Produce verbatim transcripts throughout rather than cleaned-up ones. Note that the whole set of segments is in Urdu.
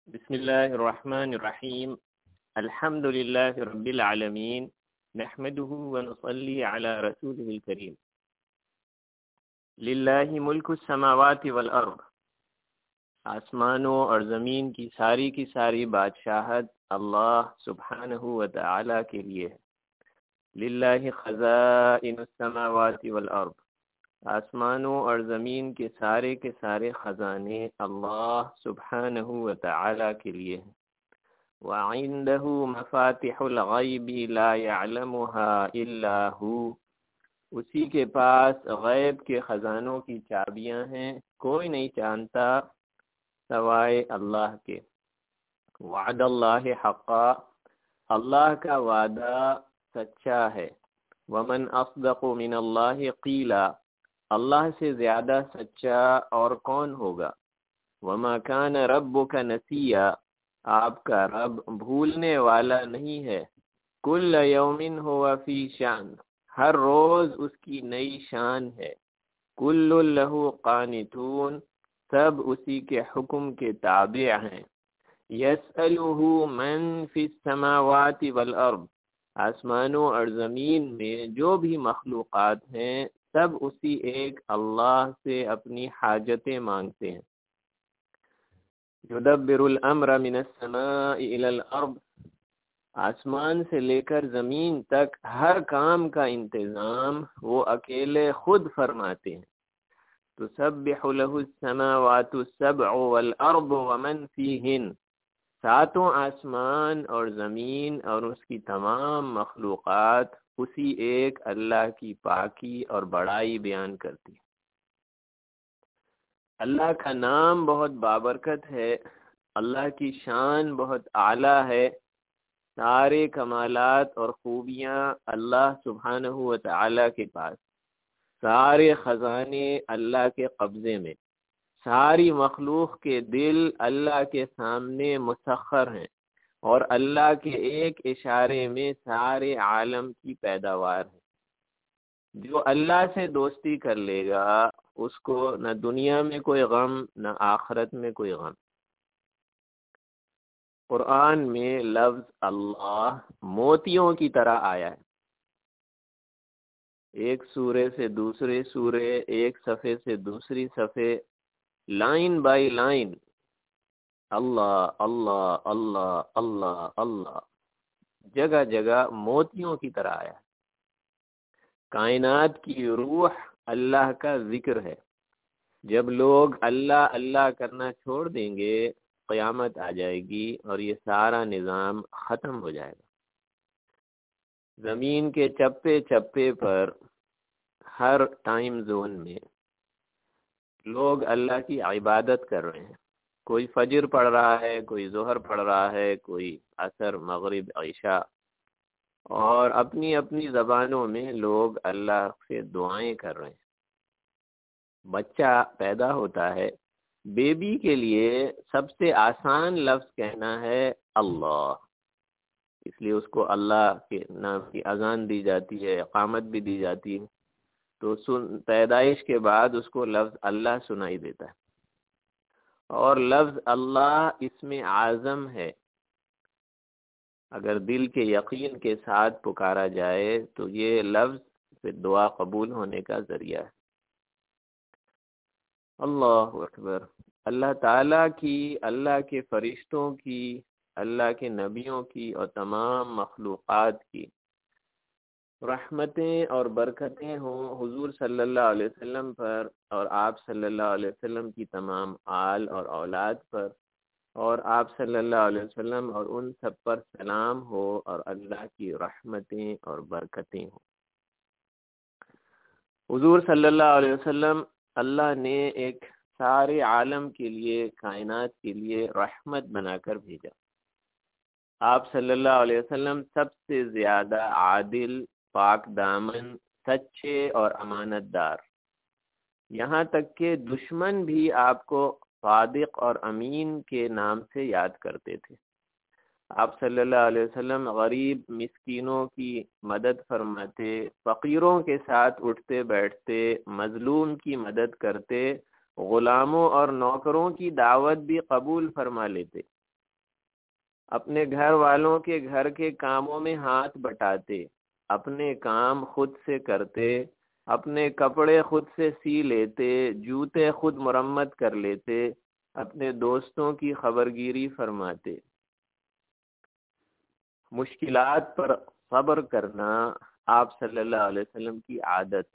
بسم اللہ الرحمن الرحیم الحمد للہ رب العالمین نحمده ونصلی علی رسوله الکریم للہ ملک السماوات والارض، آسمانوں اور زمین کی ساری کی ساری بادشاہت اللہ سبحانہ و تعالی کے لیے ہے۔ للہ خزائن السماوات والارض، آسمانوں اور زمین کے سارے کے سارے خزانے اللہ سبحانہ و تعالی کے لیے ہیں۔ وَعِندَهُ مَفَاتِحُ الْغَيْبِ لَا يَعْلَمُهَا إِلَّا هُوَ، اسی کے پاس غیب کے خزانوں کی چابیاں ہیں، کوئی نہیں جانتا سوائے اللہ کے۔ وعد اللہ حقا، اللہ کا وعدہ سچا ہے۔ ومن اصدق من اللہ قیلا، اللہ سے زیادہ سچا اور کون ہوگا۔ وما کان ربک نسیا، آپ کا رب بھولنے والا نہیں ہے۔ کل یوم ہوا فی شان، ہر روز اس کی نئی شان ہے۔ کل لہ قانتون، سب اسی کے حکم کے تابع ہیں۔ یسألہ من فی السماوات والارض، آسمانوں اور زمین میں جو بھی مخلوقات ہیں سب اسی ایک اللہ سے اپنی حاجتیں مانگتے ہیں۔ یدبر الامر من السماء الى الارض، آسمان سے لے کر زمین تک ہر کام کا انتظام وہ اکیلے خود فرماتے ہیں۔ تسبح له السماوات السبع والارض ومن فیہن، ساتوں آسمان اور زمین اور اس کی تمام مخلوقات اسی ایک اللہ کی پاکی اور بڑائی بیان کرتی۔ اللہ کا نام بہت بابرکت ہے، اللہ کی شان بہت اعلیٰ ہے، سارے کمالات اور خوبیاں اللہ سبحانہ و تعالی کے پاس، سارے خزانے اللہ کے قبضے میں، ساری مخلوق کے دل اللہ کے سامنے مسخر ہیں، اور اللہ کے ایک اشارے میں سارے عالم کی پیداوار ہے۔ جو اللہ سے دوستی کر لے گا اس کو نہ دنیا میں کوئی غم نہ آخرت میں کوئی غم۔ قرآن میں لفظ اللہ موتیوں کی طرح آیا ہے، ایک سورے سے دوسرے سورے، ایک صفحے سے دوسری صفحے، لائن بائی لائن اللہ اللہ اللہ اللہ اللہ، جگہ جگہ موتیوں کی طرح آیا ہے۔ کائنات کی روح اللہ کا ذکر ہے۔ جب لوگ اللہ اللہ کرنا چھوڑ دیں گے قیامت آ جائے گی اور یہ سارا نظام ختم ہو جائے گا۔ زمین کے چپے چپے پر ہر ٹائم زون میں لوگ اللہ کی عبادت کر رہے ہیں، کوئی فجر پڑھ رہا ہے، کوئی ظہر پڑھ رہا ہے، کوئی عصر مغرب عشاء، اور اپنی اپنی زبانوں میں لوگ اللہ سے دعائیں کر رہے ہیں۔ بچہ پیدا ہوتا ہے، بیبی کے لیے سب سے آسان لفظ کہنا ہے اللہ، اس لیے اس کو اللہ کے نام کی اذان دی جاتی ہے، اقامت بھی دی جاتی ہے، تو سن پیدائش کے بعد اس کو لفظ اللہ سنائی دیتا ہے۔ اور لفظ اللہ اسم اعظم ہے، اگر دل کے یقین کے ساتھ پکارا جائے تو یہ لفظ پھر دعا قبول ہونے کا ذریعہ ہے۔ اللہ اکبر، اللہ تعالیٰ کی، اللہ کے فرشتوں کی، اللہ کے نبیوں کی اور تمام مخلوقات کی رحمتیں اور برکتیں ہوں حضور صلی اللہ علیہ وسلم پر اور آپ صلی اللہ علیہ وسلم کی تمام آل اور اولاد پر، اور آپ صلی اللہ علیہ وسلم اور ان سب پر سلام ہو اور اللہ کی رحمتیں اور برکتیں ہوں۔ حضور صلی اللہ علیہ وسلم اللہ نے ایک سارے عالم کے لیے، کائنات کے لیے رحمت بنا کر بھیجا۔ آپ صلی اللہ علیہ وسلم سب سے زیادہ عادل، پاک دامن، سچے اور امانت دار، یہاں تک کہ دشمن بھی آپ کو صادق اور امین کے نام سے یاد کرتے تھے۔ آپ صلی اللہ علیہ وسلم غریب مسکینوں کی مدد فرماتے، فقیروں کے ساتھ اٹھتے بیٹھتے، مظلوم کی مدد کرتے، غلاموں اور نوکروں کی دعوت بھی قبول فرما لیتے۔ اپنے گھر والوں کے گھر کے کاموں میں ہاتھ بٹاتے، اپنے کام خود سے کرتے، اپنے کپڑے خود سے سی لیتے، جوتے خود مرمت کر لیتے، اپنے دوستوں کی خبرگیری فرماتے۔ مشکلات پر صبر کرنا آپ صلی اللہ علیہ وسلم کی عادت۔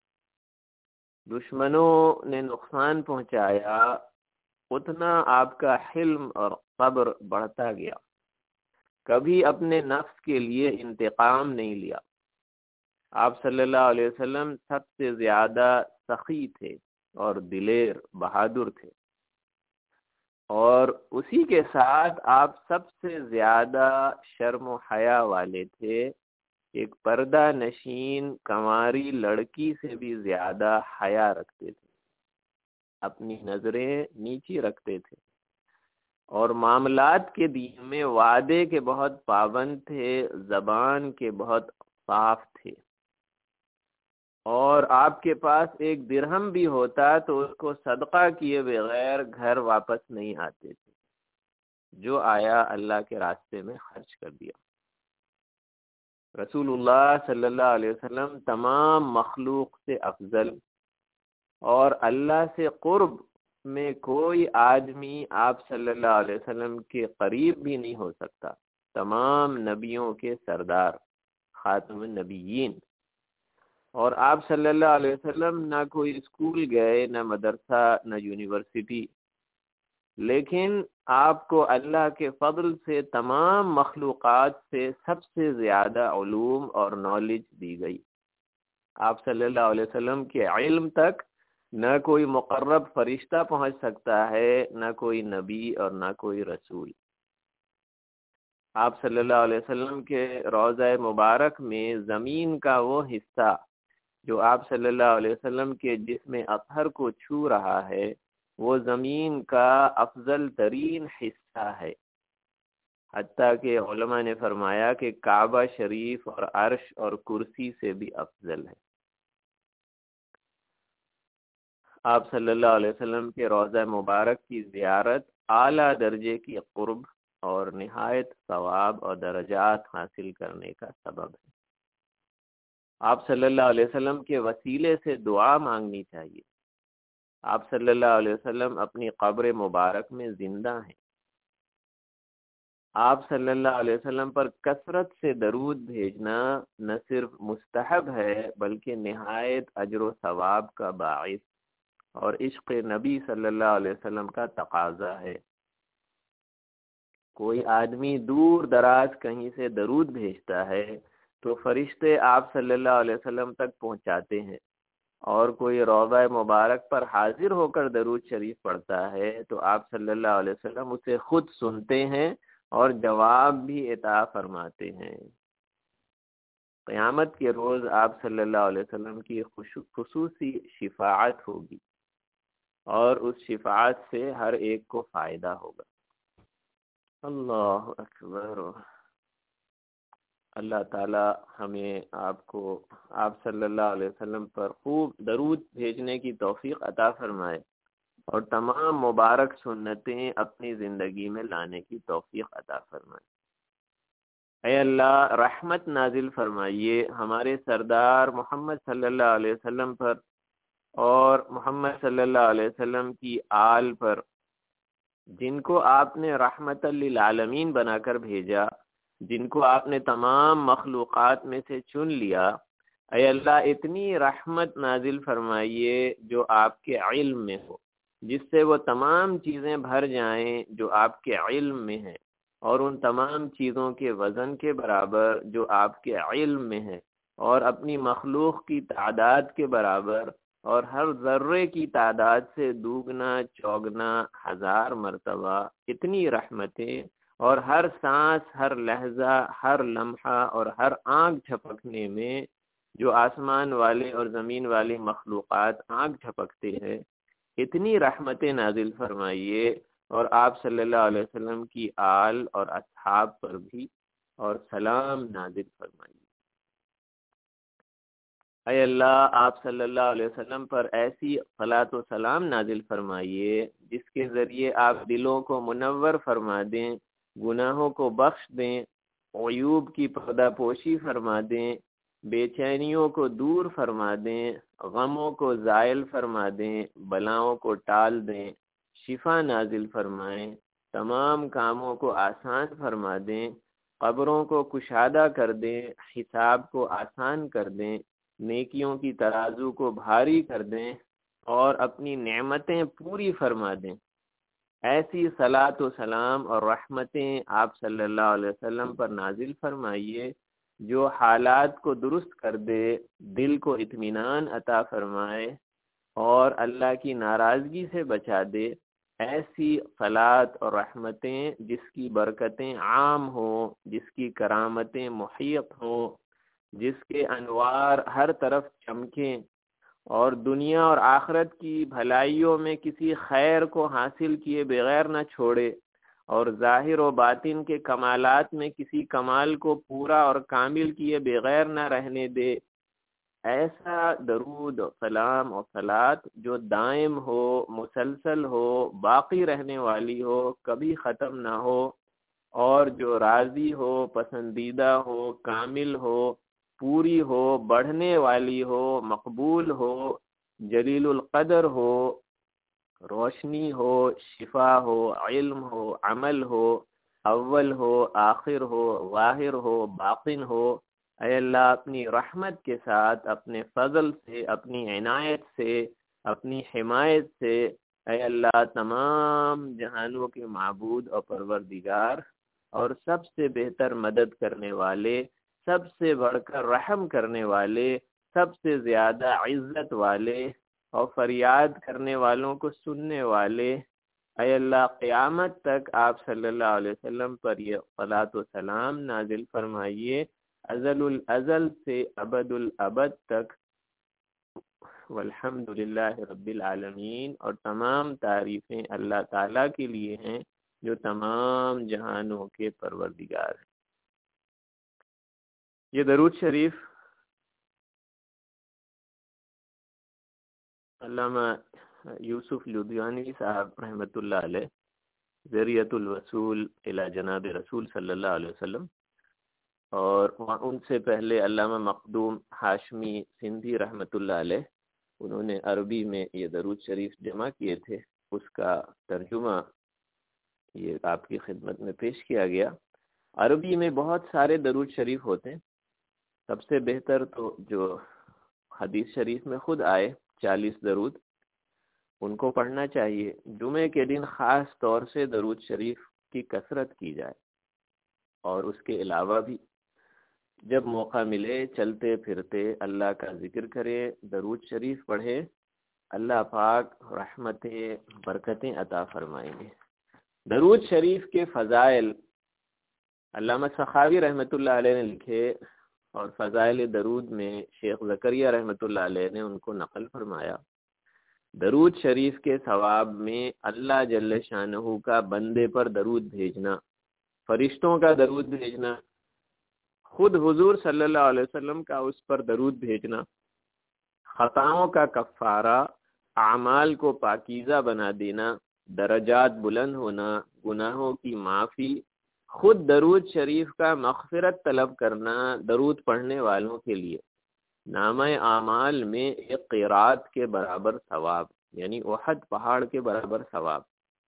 دشمنوں نے نقصان پہنچایا، اتنا آپ کا حلم اور صبر بڑھتا گیا۔ کبھی اپنے نفس کے لیے انتقام نہیں لیا۔ آپ صلی اللہ علیہ وسلم سب سے زیادہ سخی تھے اور دلیر بہادر تھے، اور اسی کے ساتھ آپ سب سے زیادہ شرم و حیا والے تھے۔ ایک پردہ نشین کنواری لڑکی سے بھی زیادہ حیا رکھتے تھے، اپنی نظریں نیچی رکھتے تھے، اور معاملات کے دین میں وعدے کے بہت پابند تھے، زبان کے بہت صاف تھے، اور آپ کے پاس ایک درہم بھی ہوتا تو اس کو صدقہ کیے بغیر گھر واپس نہیں آتے تھے، جو آیا اللہ کے راستے میں خرچ کر دیا۔ رسول اللہ صلی اللہ علیہ وسلم تمام مخلوق سے افضل، اور اللہ سے قرب میں کوئی آدمی آپ صلی اللہ علیہ وسلم کے قریب بھی نہیں ہو سکتا۔ تمام نبیوں کے سردار، خاتم النبیین، اور آپ صلی اللہ علیہ وسلم نہ کوئی اسکول گئے، نہ مدرسہ، نہ یونیورسٹی، لیکن آپ کو اللہ کے فضل سے تمام مخلوقات سے سب سے زیادہ علوم اور نالج دی گئی۔ آپ صلی اللہ علیہ وسلم کے علم تک نہ کوئی مقرب فرشتہ پہنچ سکتا ہے، نہ کوئی نبی اور نہ کوئی رسول۔ آپ صلی اللہ علیہ وسلم کے روضہ مبارک میں زمین کا وہ حصہ جو آپ صلی اللہ علیہ وسلم کے جسم اطہر کو چھو رہا ہے، وہ زمین کا افضل ترین حصہ ہے، حتیٰ کہ علماء نے فرمایا کہ کعبہ شریف اور عرش اور کرسی سے بھی افضل ہے۔ آپ صلی اللہ علیہ وسلم کے روضہ مبارک کی زیارت اعلیٰ درجے کی قرب اور نہایت ثواب اور درجات حاصل کرنے کا سبب ہے۔ آپ صلی اللہ علیہ وسلم کے وسیلے سے دعا مانگنی چاہیے۔ آپ صلی اللہ علیہ وسلم اپنی قبر مبارک میں زندہ ہیں۔ آپ صلی اللہ علیہ وسلم پر کثرت سے درود بھیجنا نہ صرف مستحب ہے بلکہ نہایت اجر و ثواب کا باعث اور عشق نبی صلی اللہ علیہ وسلم کا تقاضا ہے۔ کوئی آدمی دور دراز کہیں سے درود بھیجتا ہے تو فرشتے آپ صلی اللہ علیہ وسلم تک پہنچاتے ہیں، اور کوئی روضہ مبارک پر حاضر ہو کر درود شریف پڑھتا ہے تو آپ صلی اللہ علیہ وسلم اسے خود سنتے ہیں اور جواب بھی عطا فرماتے ہیں۔ قیامت کے روز آپ صلی اللہ علیہ وسلم کی خصوصی شفاعت ہوگی، اور اس شفاعت سے ہر ایک کو فائدہ ہوگا۔ اللہ اکبر۔ اللہ تعالی ہمیں آپ کو آپ صلی اللہ علیہ وسلم پر خوب درود بھیجنے کی توفیق عطا فرمائے، اور تمام مبارک سنتیں اپنی زندگی میں لانے کی توفیق عطا فرمائے۔ اے اللہ، رحمت نازل فرمائیے ہمارے سردار محمد صلی اللہ علیہ وسلم پر اور محمد صلی اللہ علیہ وسلم کی آل پر، جن کو آپ نے رحمت للعالمین بنا کر بھیجا، جن کو آپ نے تمام مخلوقات میں سے چن لیا۔ اے اللہ، اتنی رحمت نازل فرمائیے جو آپ کے علم میں ہو، جس سے وہ تمام چیزیں بھر جائیں جو آپ کے علم میں ہیں، اور ان تمام چیزوں کے وزن کے برابر جو آپ کے علم میں ہے، اور اپنی مخلوق کی تعداد کے برابر، اور ہر ذرے کی تعداد سے دوگنا چوگنا ہزار مرتبہ اتنی رحمتیں، اور ہر سانس، ہر لہجہ، ہر لمحہ اور ہر آنکھ جھپکنے میں جو آسمان والے اور زمین والی مخلوقات آنکھ جھپکتے ہیں، اتنی رحمتیں نازل فرمائیے، اور آپ صلی اللہ علیہ وسلم کی آل اور اصحاب پر بھی اور سلام نازل فرمائیے۔ اے اللہ، آپ صلی اللہ علیہ وسلم پر ایسی صلاۃ و سلام نازل فرمائیے جس کے ذریعے آپ دلوں کو منور فرما دیں، گناہوں کو بخش دیں، عیوب کی پردہ پوشی فرما دیں، بے چینیوں کو دور فرما دیں، غموں کو زائل فرما دیں، بلاؤں کو ٹال دیں، شفا نازل فرمائیں، تمام کاموں کو آسان فرما دیں، قبروں کو کشادہ کر دیں، حساب کو آسان کر دیں، نیکیوں کی ترازو کو بھاری کر دیں اور اپنی نعمتیں پوری فرما دیں۔ ایسی صلاۃ و سلام اور رحمتیں آپ صلی اللہ علیہ وسلم پر نازل فرمائیے جو حالات کو درست کر دے، دل کو اطمینان عطا فرمائے اور اللہ کی ناراضگی سے بچا دے۔ ایسی صلاۃ اور رحمتیں جس کی برکتیں عام ہوں، جس کی کرامتیں محیط ہوں، جس کے انوار ہر طرف چمکیں اور دنیا اور آخرت کی بھلائیوں میں کسی خیر کو حاصل کیے بغیر نہ چھوڑے اور ظاہر و باطن کے کمالات میں کسی کمال کو پورا اور کامل کیے بغیر نہ رہنے دے۔ ایسا درود و سلام و صلات جو دائم ہو، مسلسل ہو، باقی رہنے والی ہو، کبھی ختم نہ ہو اور جو راضی ہو، پسندیدہ ہو، کامل ہو، پوری ہو، بڑھنے والی ہو، مقبول ہو، جلیل القدر ہو، روشنی ہو، شفا ہو، علم ہو، عمل ہو، اول ہو، آخر ہو، ظاہر ہو، باطن ہو۔ اے اللہ اپنی رحمت کے ساتھ، اپنے فضل سے، اپنی عنایت سے، اپنی حمایت سے، اے اللہ تمام جہانوں کے معبود اور پروردگار اور سب سے بہتر مدد کرنے والے، سب سے بڑھ کر رحم کرنے والے، سب سے زیادہ عزت والے اور فریاد کرنے والوں کو سننے والے، اے اللہ قیامت تک آپ صلی اللہ علیہ وسلم پر یہ صلاۃ و سلام نازل فرمائیے، ازل الازل سے ابد الابد تک۔ والحمد للہ رب العالمین، اور تمام تعریفیں اللہ تعالیٰ کے لیے ہیں جو تمام جہانوں کے پروردگار ہیں۔ یہ درود شریف علامہ یوسف لدھیانوی صاحب رحمۃ اللہ علیہ، ذریعۃ الوصول الی جناب رسول صلی اللہ علیہ وسلم، اور ان سے پہلے علامہ مخدوم ہاشمی سندھی رحمۃ اللہ علیہ، انہوں نے عربی میں یہ درود شریف جمع کیے تھے، اس کا ترجمہ یہ آپ کی خدمت میں پیش کیا گیا۔ عربی میں بہت سارے درود شریف ہوتے ہیں، سب سے بہتر تو جو حدیث شریف میں خود آئے چالیس درود، ان کو پڑھنا چاہیے۔ جمعے کے دن خاص طور سے درود شریف کی کثرت کی جائے، اور اس کے علاوہ بھی جب موقع ملے چلتے پھرتے اللہ کا ذکر کرے، درود شریف پڑھے، اللہ پاک رحمتیں برکتیں عطا فرمائیں گے۔ درود شریف کے فضائل علامہ سخاوی رحمۃ اللہ علیہ نے لکھے، اور فضائل درود میں شیخ زکریہ رحمۃ اللہ علیہ نے ان کو نقل فرمایا۔ درود شریف کے ثواب میں اللہ جل شانہ کا بندے پر درود بھیجنا، فرشتوں کا درود بھیجنا، خود حضور صلی اللہ علیہ وسلم کا اس پر درود بھیجنا، خطاؤں کا کفارہ، اعمال کو پاکیزہ بنا دینا، درجات بلند ہونا، گناہوں کی معافی، خود درود شریف کا مغفرت طلب کرنا درود پڑھنے والوں کے لیے، نامہ اعمال میں ایک قیرات کے برابر ثواب، یعنی احد پہاڑ کے برابر ثواب،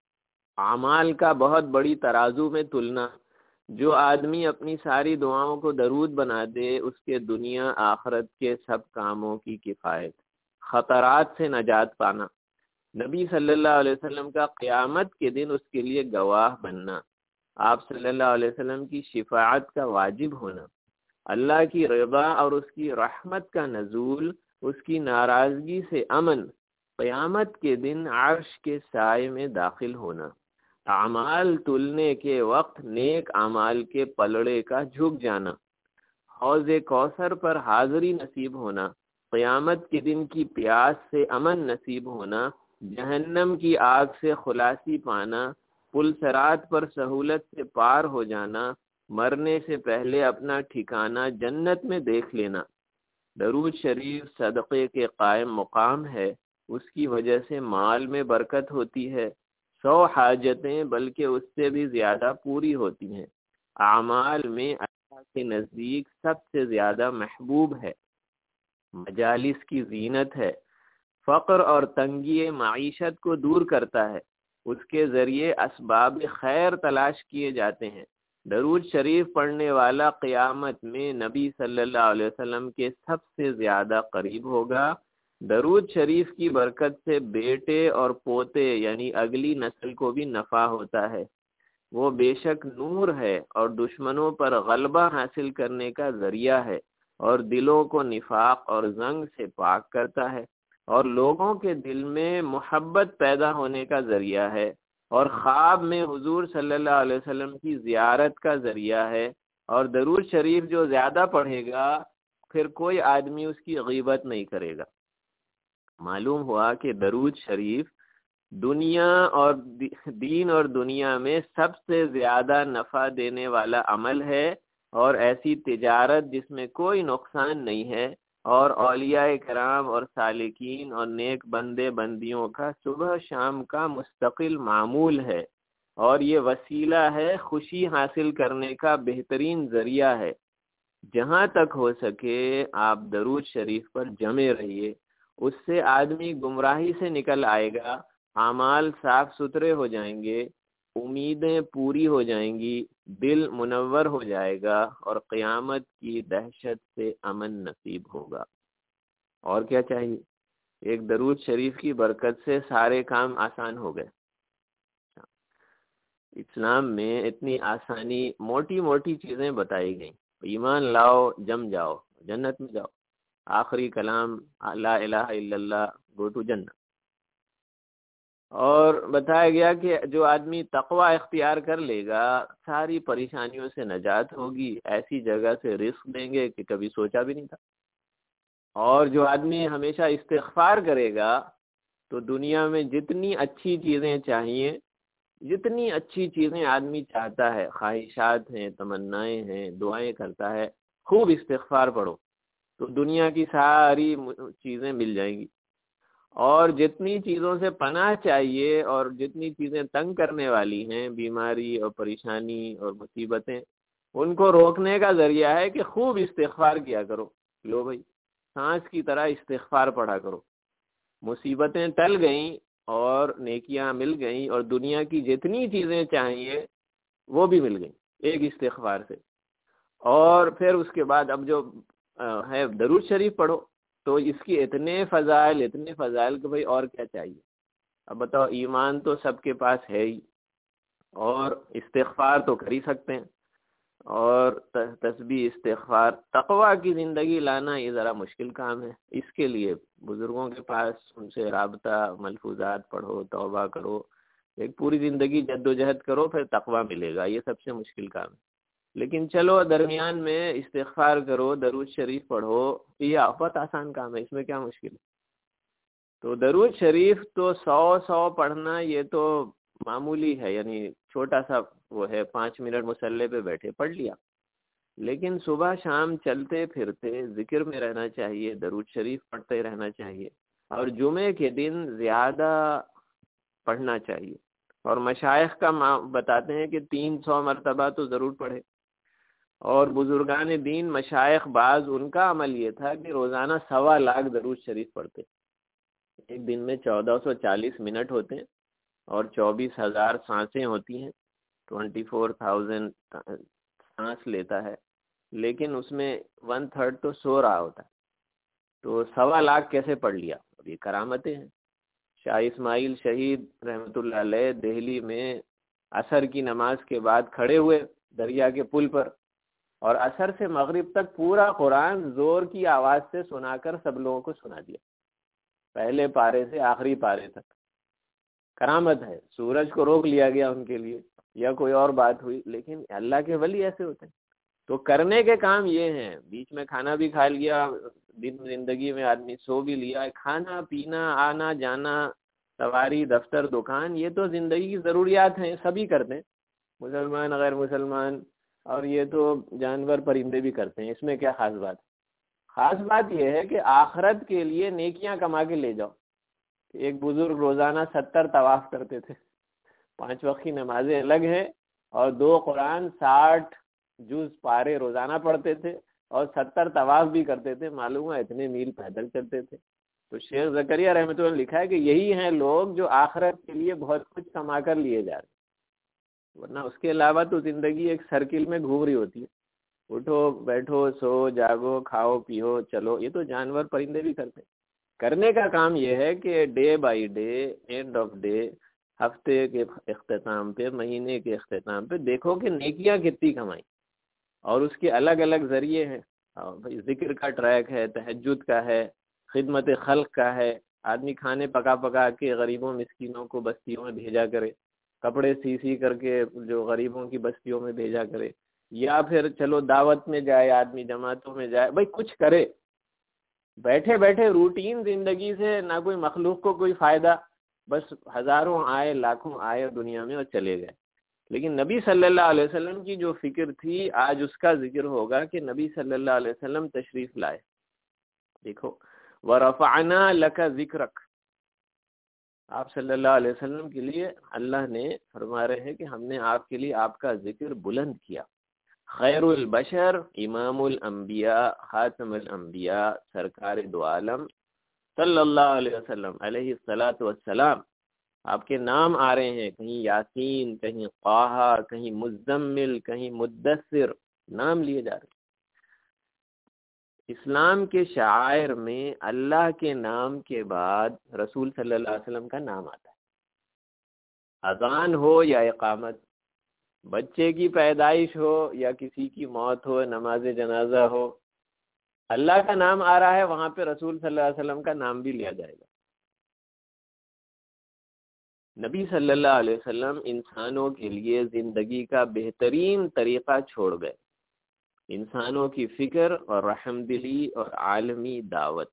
اعمال کا بہت بڑی ترازو میں تلنا، جو آدمی اپنی ساری دعاؤں کو درود بنا دے اس کے دنیا آخرت کے سب کاموں کی کفایت، خطرات سے نجات پانا، نبی صلی اللہ علیہ وسلم کا قیامت کے دن اس کے لیے گواہ بننا، آپ صلی اللہ علیہ وسلم کی شفاعت کا واجب ہونا، اللہ کی رضا اور اس کی رحمت کا نزول، اس کی ناراضگی سے امن، قیامت کے دن عرش کے سائے میں داخل ہونا، اعمال تلنے کے وقت نیک اعمال کے پلڑے کا جھک جانا، حوض کوثر پر حاضری نصیب ہونا، قیامت کے دن کی پیاس سے امن نصیب ہونا، جہنم کی آگ سے خلاصی پانا، پل صراط پر سہولت سے پار ہو جانا، مرنے سے پہلے اپنا ٹھکانہ جنت میں دیکھ لینا۔ درود شریف صدقے کے قائم مقام ہے، اس کی وجہ سے مال میں برکت ہوتی ہے، سو حاجتیں بلکہ اس سے بھی زیادہ پوری ہوتی ہیں۔ اعمال میں اللہ کے نزدیک سب سے زیادہ محبوب ہے، مجالس کی زینت ہے، فقر اور تنگی معیشت کو دور کرتا ہے، اس کے ذریعے اسباب خیر تلاش کیے جاتے ہیں۔ درود شریف پڑھنے والا قیامت میں نبی صلی اللہ علیہ وسلم کے سب سے زیادہ قریب ہوگا۔ درود شریف کی برکت سے بیٹے اور پوتے یعنی اگلی نسل کو بھی نفع ہوتا ہے۔ وہ بے شک نور ہے اور دشمنوں پر غلبہ حاصل کرنے کا ذریعہ ہے، اور دلوں کو نفاق اور زنگ سے پاک کرتا ہے، اور لوگوں کے دل میں محبت پیدا ہونے کا ذریعہ ہے، اور خواب میں حضور صلی اللہ علیہ وسلم کی زیارت کا ذریعہ ہے۔ اور درود شریف جو زیادہ پڑھے گا پھر کوئی آدمی اس کی غیبت نہیں کرے گا۔ معلوم ہوا کہ درود شریف دنیا اور دین اور دنیا میں سب سے زیادہ نفع دینے والا عمل ہے، اور ایسی تجارت جس میں کوئی نقصان نہیں ہے، اور اولیاء کرام اور سالکین اور نیک بندے بندیوں کا صبح شام کا مستقل معمول ہے، اور یہ وسیلہ ہے خوشی حاصل کرنے کا بہترین ذریعہ ہے۔ جہاں تک ہو سکے آپ درود شریف پر جمے رہیے، اس سے آدمی گمراہی سے نکل آئے گا، اعمال صاف ستھرے ہو جائیں گے، امیدیں پوری ہو جائیں گی، دل منور ہو جائے گا، اور قیامت کی دہشت سے امن نصیب ہوگا۔ اور کیا چاہیے؟ ایک درود شریف کی برکت سے سارے کام آسان ہو گئے۔ اسلام میں اتنی آسانی، موٹی موٹی چیزیں بتائی گئیں، ایمان لاؤ جم جاؤ جنت میں جاؤ، آخری کلام لا الہ الا اللہ، گو ٹو جنت۔ اور بتایا گیا کہ جو آدمی تقوی اختیار کر لے گا ساری پریشانیوں سے نجات ہوگی، ایسی جگہ سے رزق دیں گے کہ کبھی سوچا بھی نہیں تھا۔ اور جو آدمی ہمیشہ استغفار کرے گا تو دنیا میں جتنی اچھی چیزیں چاہیے، جتنی اچھی چیزیں آدمی چاہتا ہے، خواہشات ہیں، تمنائیں ہیں، دعائیں کرتا ہے، خوب استغفار پڑھو تو دنیا کی ساری چیزیں مل جائیں گی۔ اور جتنی چیزوں سے پناہ چاہیے اور جتنی چیزیں تنگ کرنے والی ہیں، بیماری اور پریشانی اور مصیبتیں، ان کو روکنے کا ذریعہ ہے کہ خوب استغفار کیا کرو۔ لو بھائی، سانس کی طرح استغفار پڑھا کرو، مصیبتیں ٹل گئیں اور نیکیاں مل گئیں، اور دنیا کی جتنی چیزیں چاہیے وہ بھی مل گئیں ایک استغفار سے۔ اور پھر اس کے بعد اب جو ہے درود شریف پڑھو تو اس کی اتنے فضائل اتنے فضائل کہ بھئی اور کیا چاہیے۔ اب بتاؤ، ایمان تو سب کے پاس ہے ہی، اور استغفار تو کر ہی سکتے ہیں، اور تسبیح، استغفار، تقوی کی زندگی لانا یہ ذرا مشکل کام ہے۔ اس کے لیے بزرگوں کے پاس ان سے رابطہ، ملفوظات پڑھو، توبہ کرو، ایک پوری زندگی جد و جہد کرو، پھر تقوی ملے گا۔ یہ سب سے مشکل کام ہے۔ لیکن چلو درمیان میں استغفار کرو، درود شریف پڑھو، یہ بہت آسان کام ہے، اس میں کیا مشکل ہے۔ تو درود شریف تو سو سو پڑھنا یہ تو معمولی ہے، یعنی چھوٹا سا وہ ہے، پانچ منٹ مصلی پہ بیٹھے پڑھ لیا۔ لیکن صبح شام چلتے پھرتے ذکر میں رہنا چاہیے، درود شریف پڑھتے رہنا چاہیے، اور جمعے کے دن زیادہ پڑھنا چاہیے۔ اور مشائخ کا بتاتے ہیں کہ تین سو مرتبہ تو ضرور پڑھے۔ اور بزرگان دین مشائخ بعض ان کا عمل یہ تھا کہ روزانہ سوا لاکھ درود شریف پڑھتے۔ ایک دن میں چودہ سو چالیس منٹ ہوتے ہیں اور چوبیس ہزار سانسیں ہوتی ہیں، ٹوینٹی فور تھاؤزینڈ سانس لیتا ہے، لیکن اس میں ون تھرڈ تو سو رہا ہوتا ہے۔ تو سوا لاکھ کیسے پڑھ لیا؟ اب یہ کرامتیں ہیں۔ شاہ اسماعیل شہید رحمۃ اللہ علیہ دہلی میں عصر کی نماز کے بعد کھڑے ہوئے دریا کے پل پر، اور عصر سے مغرب تک پورا قرآن زور کی آواز سے سنا کر سب لوگوں کو سنا دیا، پہلے پارے سے آخری پارے تک۔ کرامت ہے۔ سورج کو روک لیا گیا ان کے لیے، یا کوئی اور بات ہوئی، لیکن اللہ کے ولی ایسے ہوتے ہیں۔ تو کرنے کے کام یہ ہیں۔ بیچ میں کھانا بھی کھا لیا، دن زندگی میں آدمی سو بھی لیا، کھانا پینا، آنا جانا، سواری، دفتر، دکان، یہ تو زندگی کی ضروریات ہیں، سبھی کرتے ہیں، مسلمان غیر مسلمان، اور یہ تو جانور پرندے بھی کرتے ہیں۔ اس میں کیا خاص بات ہے؟ خاص بات یہ ہے کہ آخرت کے لیے نیکیاں کما کے لے جاؤ۔ ایک بزرگ روزانہ ستر طواف کرتے تھے، پانچ وقت کی نمازیں الگ ہیں، اور دو قرآن ساٹھ جز پارے روزانہ پڑھتے تھے اور ستر طواف بھی کرتے تھے، معلوم ہے اتنے میل پیدل چلتے تھے۔ تو شیخ زکریہ رحمۃ اللہ نے لکھا ہے کہ یہی ہیں لوگ جو آخرت کے لیے بہت کچھ کما کر لیے جا رہے، ورنہ اس کے علاوہ تو زندگی ایک سرکل میں گھوم رہی ہوتی ہے، اٹھو بیٹھو سو جاگو کھاؤ پیو چلو، یہ تو جانور پرندے بھی کرتے ہیں۔ کرنے کا کام یہ ہے کہ day by day, end of day, ہفتے کے اختتام پہ، مہینے کے اختتام پہ دیکھو کہ نیکیاں کتنی کمائیں، اور اس کے الگ الگ ذریعے ہیں۔ ذکر کا ٹریک ہے، تہجد کا ہے، خدمت خلق کا ہے، آدمی کھانے پکا پکا کے غریبوں مسکینوں کو بستیوں میں بھیجا کرے، کپڑے سی سی کر کے جو غریبوں کی بستیوں میں بھیجا کرے، یا پھر چلو دعوت میں جائے آدمی، جماعتوں میں جائے، بھائی کچھ کرے۔ بیٹھے بیٹھے روٹین زندگی سے نہ کوئی مخلوق کو کوئی فائدہ، بس ہزاروں آئے لاکھوں آئے دنیا میں اور چلے گئے۔ لیکن نبی صلی اللہ علیہ وسلم کی جو فکر تھی، آج اس کا ذکر ہوگا کہ نبی صلی اللہ علیہ وسلم تشریف لائے۔ دیکھو وَرَفَعْنَا لَكَ ذِكْرَكَ، آپ صلی اللہ علیہ وسلم کے لیے اللہ نے فرما رہے ہیں کہ ہم نے آپ کے لیے آپ کا ذکر بلند کیا۔ خیر البشر، امام الانبیاء، خاتم الانبیاء، سرکار دو عالم صلی اللہ علیہ وسلم علیہ الصلاۃ والسلام، آپ کے نام آ رہے ہیں، کہیں یاسین، کہیں طٰہٰ، کہیں مزمل، کہیں مدثر، نام لیے جا رہے ہیں۔ اسلام کے شعائر میں اللہ کے نام کے بعد رسول صلی اللہ علیہ وسلم کا نام آتا ہے، اذان ہو یا اقامت، بچے کی پیدائش ہو یا کسی کی موت ہو، نماز جنازہ ہو، اللہ کا نام آ رہا ہے، وہاں پہ رسول صلی اللہ علیہ وسلم کا نام بھی لیا جائے گا۔ نبی صلی اللہ علیہ وسلم انسانوں کے لیے زندگی کا بہترین طریقہ چھوڑ گئے، انسانوں کی فکر اور رحم دلی اور عالمی دعوت،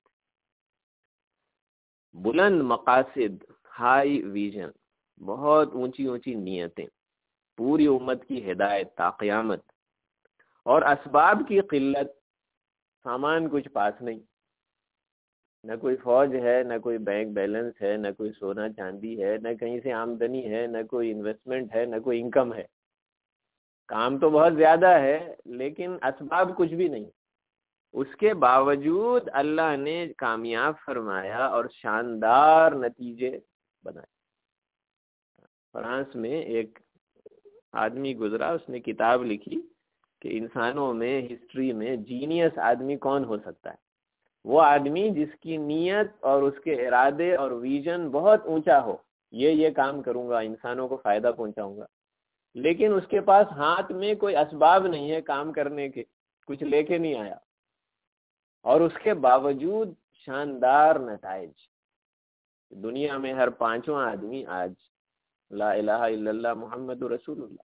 بلند مقاصد، ہائی ویژن، بہت اونچی اونچی نیتیں، پوری امت کی ہدایت تا قیامت، اور اسباب کی قلت، سامان کچھ پاس نہیں، نہ کوئی فوج ہے، نہ کوئی بینک بیلنس ہے، نہ کوئی سونا چاندی ہے، نہ کہیں سے آمدنی ہے، نہ کوئی انویسٹمنٹ ہے، نہ کوئی انکم ہے، کام تو بہت زیادہ ہے لیکن اسباب کچھ بھی نہیں۔ اس کے باوجود اللہ نے کامیاب فرمایا اور شاندار نتیجے بنائے۔ فرانس میں ایک آدمی گزرا، اس نے کتاب لکھی کہ انسانوں میں ہسٹری میں جینیس آدمی کون ہو سکتا ہے؟ وہ آدمی جس کی نیت اور اس کے ارادے اور ویژن بہت اونچا ہو، یہ یہ کام کروں گا، انسانوں کو فائدہ پہنچاؤں گا، لیکن اس کے پاس ہاتھ میں کوئی اسباب نہیں ہے کام کرنے کے، کچھ لے کے نہیں آیا، اور اس کے باوجود شاندار نتائج۔ دنیا میں ہر پانچواں آدمی آج لا الہ الا اللہ محمد رسول اللہ،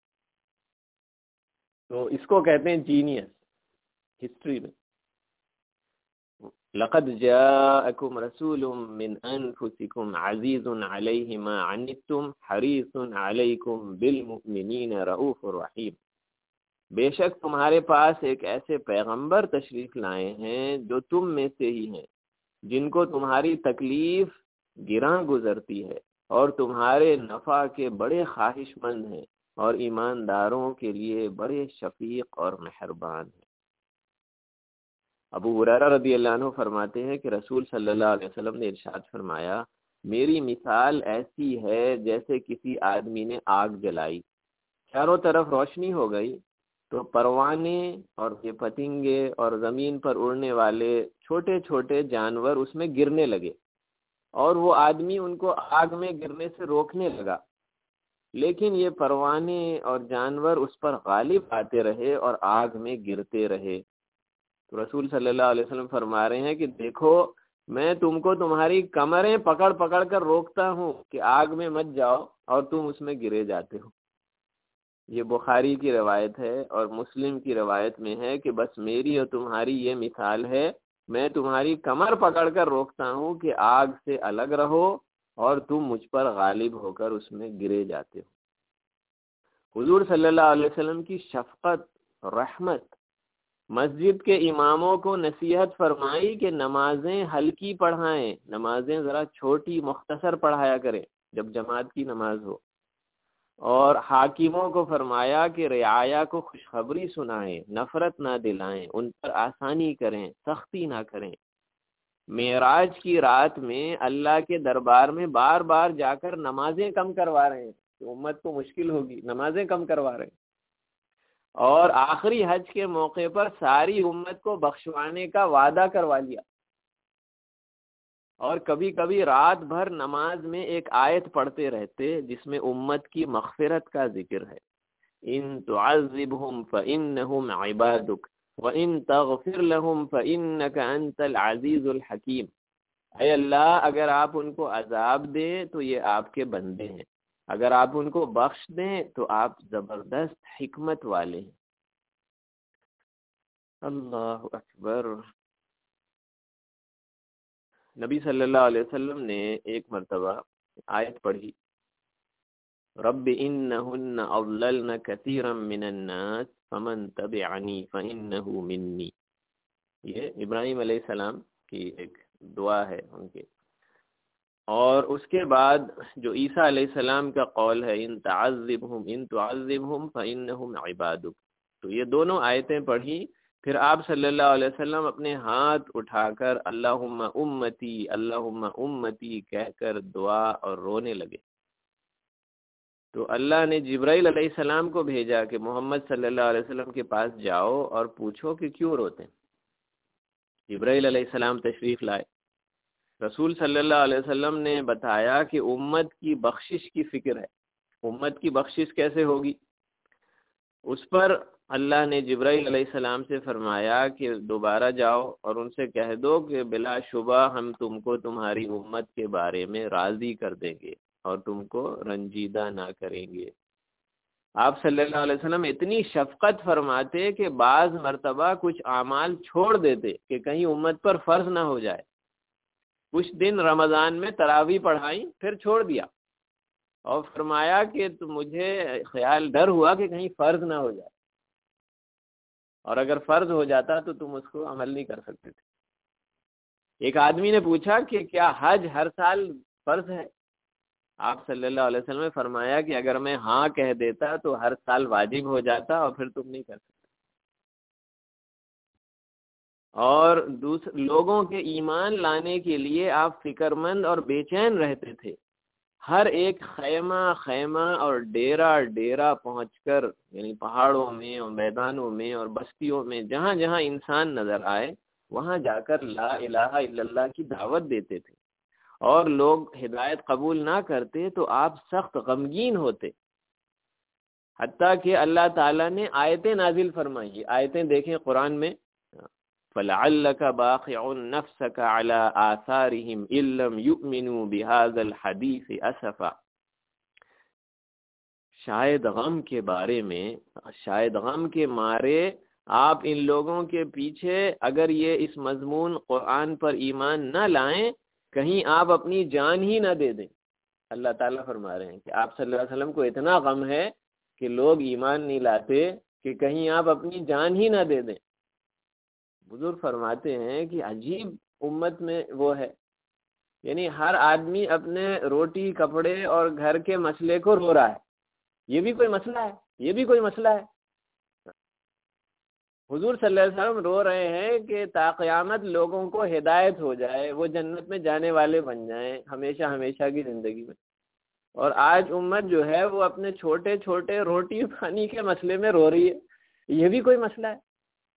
تو اس کو کہتے ہیں جینیس ہسٹری میں۔ لقد جاءکم رسول من انفسکم عزیز علیہ ما عنتم حریص علیکم بالمؤمنین رؤوف الرحیم، بے شک تمہارے پاس ایک ایسے پیغمبر تشریف لائے ہیں جو تم میں سے ہی ہیں، جن کو تمہاری تکلیف گراں گزرتی ہے اور تمہارے نفع کے بڑے خواہش مند ہیں، اور ایمانداروں کے لیے بڑے شفیق اور مہربان ہیں۔ ابو ہریرہ رضی اللہ عنہ فرماتے ہیں کہ رسول صلی اللہ علیہ وسلم نے ارشاد فرمایا، میری مثال ایسی ہے جیسے کسی آدمی نے آگ جلائی، چاروں طرف روشنی ہو گئی، تو پروانے اور یہ پتنگے اور زمین پر اڑنے والے چھوٹے چھوٹے جانور اس میں گرنے لگے، اور وہ آدمی ان کو آگ میں گرنے سے روکنے لگا، لیکن یہ پروانے اور جانور اس پر غالب آتے رہے اور آگ میں گرتے رہے۔ تو رسول صلی اللہ علیہ وسلم فرما رہے ہیں کہ دیکھو، میں تم کو تمہاری کمریں پکڑ پکڑ کر روکتا ہوں کہ آگ میں مت جاؤ، اور تم اس میں گرے جاتے ہو۔ یہ بخاری کی روایت ہے، اور مسلم کی روایت میں ہے کہ بس میری اور تمہاری یہ مثال ہے، میں تمہاری کمر پکڑ کر روکتا ہوں کہ آگ سے الگ رہو، اور تم مجھ پر غالب ہو کر اس میں گرے جاتے ہو۔ حضور صلی اللہ علیہ وسلم کی شفقت، رحمت، مسجد کے اماموں کو نصیحت فرمائی کہ نمازیں ہلکی پڑھائیں، نمازیں ذرا چھوٹی مختصر پڑھایا کریں جب جماعت کی نماز ہو۔ اور حاکموں کو فرمایا کہ رعایا کو خوشخبری سنائیں، نفرت نہ دلائیں، ان پر آسانی کریں، سختی نہ کریں۔ معراج کی رات میں اللہ کے دربار میں بار بار جا کر نمازیں کم کروا رہے ہیں، کہ امت کو مشکل ہوگی، نمازیں کم کروا رہے ہیں۔ اور آخری حج کے موقع پر ساری امت کو بخشوانے کا وعدہ کروا لیا۔ اور کبھی کبھی رات بھر نماز میں ایک آیت پڑھتے رہتے جس میں امت کی مغفرت کا ذکر ہے، ان تعذبہم فانہم عبادک وان تغفر لہم فانک انت العزیز الحکیم۔ اے اللہ، اگر آپ ان کو عذاب دیں تو یہ آپ کے بندے ہیں، اگر آپ ان کو بخش دیں تو آپ زبردست حکمت والے ہیں۔ اللہ اکبر۔ نبی صلی اللہ علیہ وسلم نے ایک مرتبہ آیت پڑھی، رب انہن اضللن کثیرا من الناس فمن تبعنی فانہ منی۔ یہ ابراہیم علیہ السلام کی ایک دعا ہے ان کے۔ اور اس کے بعد جو عیسیٰ علیہ السلام کا قول ہے، ان تعذبہم ان تعذبہم فانہم عبادک، تو یہ دونوں آیتیں پڑھی۔ پھر آپ صلی اللہ علیہ وسلم اپنے ہاتھ اٹھا کر اللہم امتی اللہم امتی کہہ کر دعا اور رونے لگے۔ تو اللہ نے جبرائیل علیہ السلام کو بھیجا کہ محمد صلی اللہ علیہ وسلم کے پاس جاؤ اور پوچھو کہ کیوں روتے ہیں۔ جبرائیل علیہ السلام تشریف لائے، رسول صلی اللہ علیہ وسلم نے بتایا کہ امت کی بخشش کی فکر ہے۔ امت کی بخشش کیسے ہوگی؟ اس پر اللہ نے جبرائیل علیہ السلام سے فرمایا کہ دوبارہ جاؤ اور ان سے کہہ دو کہ بلا شبہ ہم تم کو تمہاری امت کے بارے میں راضی کر دیں گے اور تم کو رنجیدہ نہ کریں گے۔ آپ صلی اللہ علیہ وسلم اتنی شفقت فرماتے کہ بعض مرتبہ کچھ اعمال چھوڑ دیتے کہ کہیں امت پر فرض نہ ہو جائے۔ کچھ دن رمضان میں تراویح پڑھائی، پھر چھوڑ دیا اور فرمایا کہ تو مجھے خیال ڈر ہوا کہ کہیں فرض نہ ہو جائے، اور اگر فرض ہو جاتا تو تم اس کو عمل نہیں کر سکتے تھے۔ ایک آدمی نے پوچھا کہ کیا حج ہر سال فرض ہے؟ آپ صلی اللہ علیہ وسلم نے فرمایا کہ اگر میں ہاں کہہ دیتا تو ہر سال واجب ہو جاتا اور پھر تم نہیں کر سکتے۔ اور دوسرے لوگوں کے ایمان لانے کے لیے آپ فکر مند اور بے چین رہتے تھے۔ ہر ایک خیمہ خیمہ اور ڈیرا ڈیرا پہنچ کر، یعنی پہاڑوں میں اور میدانوں میں اور بستیوں میں جہاں جہاں انسان نظر آئے وہاں جا کر لا الہ الا اللہ کی دعوت دیتے تھے، اور لوگ ہدایت قبول نہ کرتے تو آپ سخت غمگین ہوتے، حتیٰ کہ اللہ تعالیٰ نے آیتیں نازل فرمائی۔ آیتیں دیکھیں قرآن میں، فَلَعَلَّكَ بَاخِعٌ نَفْسَكَ عَلَىٰ آثَارِهِمْ إِن لَّمْ يُؤْمِنُوا بِهَٰذَا الْحَدِيثِ أَسَفًا۔ شاید غم کے بارے میں، شاید غم کے مارے آپ ان لوگوں کے پیچھے اگر یہ اس مضمون قرآن پر ایمان نہ لائیں، کہیں آپ اپنی جان ہی نہ دے دیں۔ اللہ تعالیٰ فرما رہے ہیں کہ آپ صلی اللہ علیہ وسلم کو اتنا غم ہے کہ لوگ ایمان نہیں لاتے کہ کہیں آپ اپنی جان ہی نہ دے دیں۔ بزرگ فرماتے ہیں کہ عجیب امت میں وہ ہے، یعنی ہر آدمی اپنے روٹی کپڑے اور گھر کے مسئلے کو رو رہا ہے۔ یہ بھی کوئی مسئلہ ہے؟ یہ بھی کوئی مسئلہ ہے؟ حضور صلی اللہ علیہ وسلم رو رہے ہیں کہ تا قیامت لوگوں کو ہدایت ہو جائے، وہ جنت میں جانے والے بن جائیں ہمیشہ ہمیشہ کی زندگی میں، اور آج امت جو ہے وہ اپنے چھوٹے چھوٹے روٹی پانی کے مسئلے میں رو رہی ہے۔ یہ بھی کوئی مسئلہ ہے؟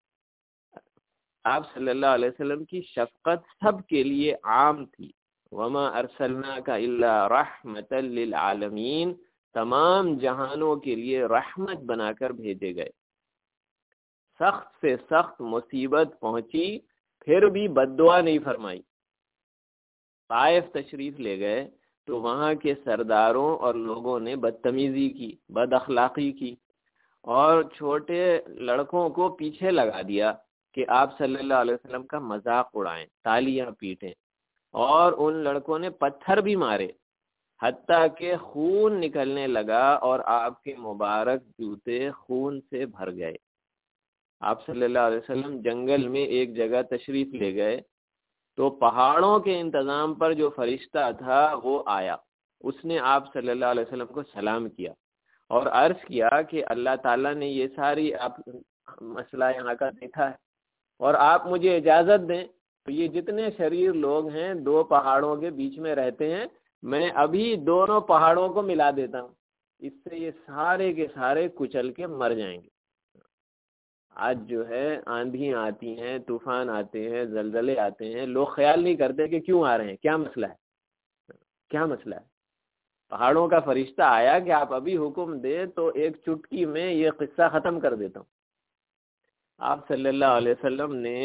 آپ صلی اللہ علیہ وسلم کی شفقت سب کے لیے عام تھی۔ وما ارسلناک الا رحمتا للعالمین، تمام جہانوں کے لیے رحمت بنا کر بھیجے گئے۔ سخت سے سخت مصیبت پہنچی پھر بھی بد دعا نہیں فرمائی۔ طائف تشریف لے گئے تو وہاں کے سرداروں اور لوگوں نے بدتمیزی کی، بد اخلاقی کی، اور چھوٹے لڑکوں کو پیچھے لگا دیا کہ آپ صلی اللہ علیہ وسلم کا مذاق اڑائیں، تالیاں پیٹیں، اور ان لڑکوں نے پتھر بھی مارے، حتیٰ کہ خون نکلنے لگا اور آپ کے مبارک جوتے خون سے بھر گئے۔ آپ صلی اللہ علیہ وسلم جنگل میں ایک جگہ تشریف لے گئے تو پہاڑوں کے انتظام پر جو فرشتہ تھا وہ آیا، اس نے آپ صلی اللہ علیہ وسلم کو سلام کیا، اور عرض کیا کہ اللہ تعالیٰ نے یہ ساری آپ مسئلہ یہاں کا دیکھا ہے اور آپ مجھے اجازت دیں تو یہ جتنے شریر لوگ ہیں دو پہاڑوں کے بیچ میں رہتے ہیں، میں ابھی دونوں پہاڑوں کو ملا دیتا ہوں، اس سے یہ سارے کے سارے کچل کے مر جائیں گے۔ آج جو ہے آندھیاں آتی ہیں، طوفان آتے ہیں، زلزلے آتے ہیں، لوگ خیال نہیں کرتے کہ کیوں آ رہے ہیں، کیا مسئلہ ہے، کیا مسئلہ ہے۔ پہاڑوں کا فرشتہ آیا کہ آپ ابھی حکم دے تو ایک چٹکی میں یہ قصہ ختم کر دیتا ہوں۔ آپ صلی اللہ علیہ وسلم نے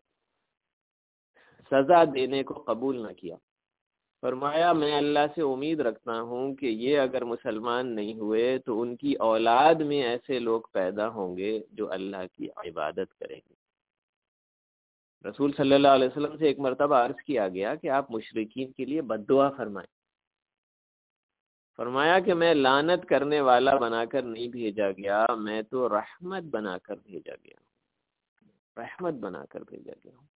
سزا دینے کو قبول نہ کیا، فرمایا میں اللہ سے امید رکھتا ہوں کہ یہ اگر مسلمان نہیں ہوئے تو ان کی اولاد میں ایسے لوگ پیدا ہوں گے جو اللہ کی عبادت کریں گے۔ رسول صلی اللہ علیہ وسلم سے ایک مرتبہ عرض کیا گیا کہ آپ مشرکین کے لیے بد دعا فرمائیں، فرمایا کہ میں لعنت کرنے والا بنا کر نہیں بھیجا گیا، میں تو رحمت بنا کر بھیجا گیا ہوں، رحمت بنا کر بھیجا گیا ہوں۔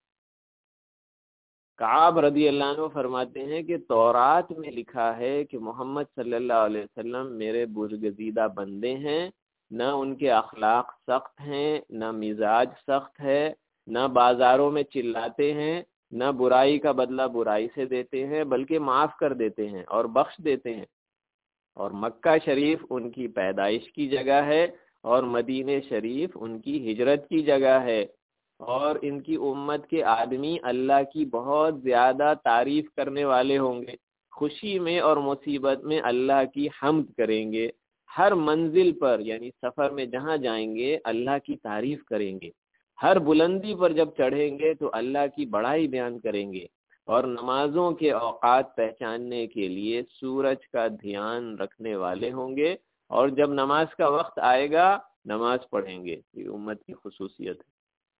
کعب رضی اللہ عنہ فرماتے ہیں کہ تورات میں لکھا ہے کہ محمد صلی اللہ علیہ وسلم میرے برگزیدہ بندے ہیں، نہ ان کے اخلاق سخت ہیں، نہ مزاج سخت ہے، نہ بازاروں میں چلاتے ہیں، نہ برائی کا بدلہ برائی سے دیتے ہیں بلکہ معاف کر دیتے ہیں اور بخش دیتے ہیں، اور مکہ شریف ان کی پیدائش کی جگہ ہے اور مدینہ شریف ان کی ہجرت کی جگہ ہے، اور ان کی امت کے آدمی اللہ کی بہت زیادہ تعریف کرنے والے ہوں گے، خوشی میں اور مصیبت میں اللہ کی حمد کریں گے، ہر منزل پر یعنی سفر میں جہاں جائیں گے اللہ کی تعریف کریں گے، ہر بلندی پر جب چڑھیں گے تو اللہ کی بڑائی بیان کریں گے، اور نمازوں کے اوقات پہچاننے کے لیے سورج کا دھیان رکھنے والے ہوں گے، اور جب نماز کا وقت آئے گا نماز پڑھیں گے۔ یہ امت کی خصوصیت ہے۔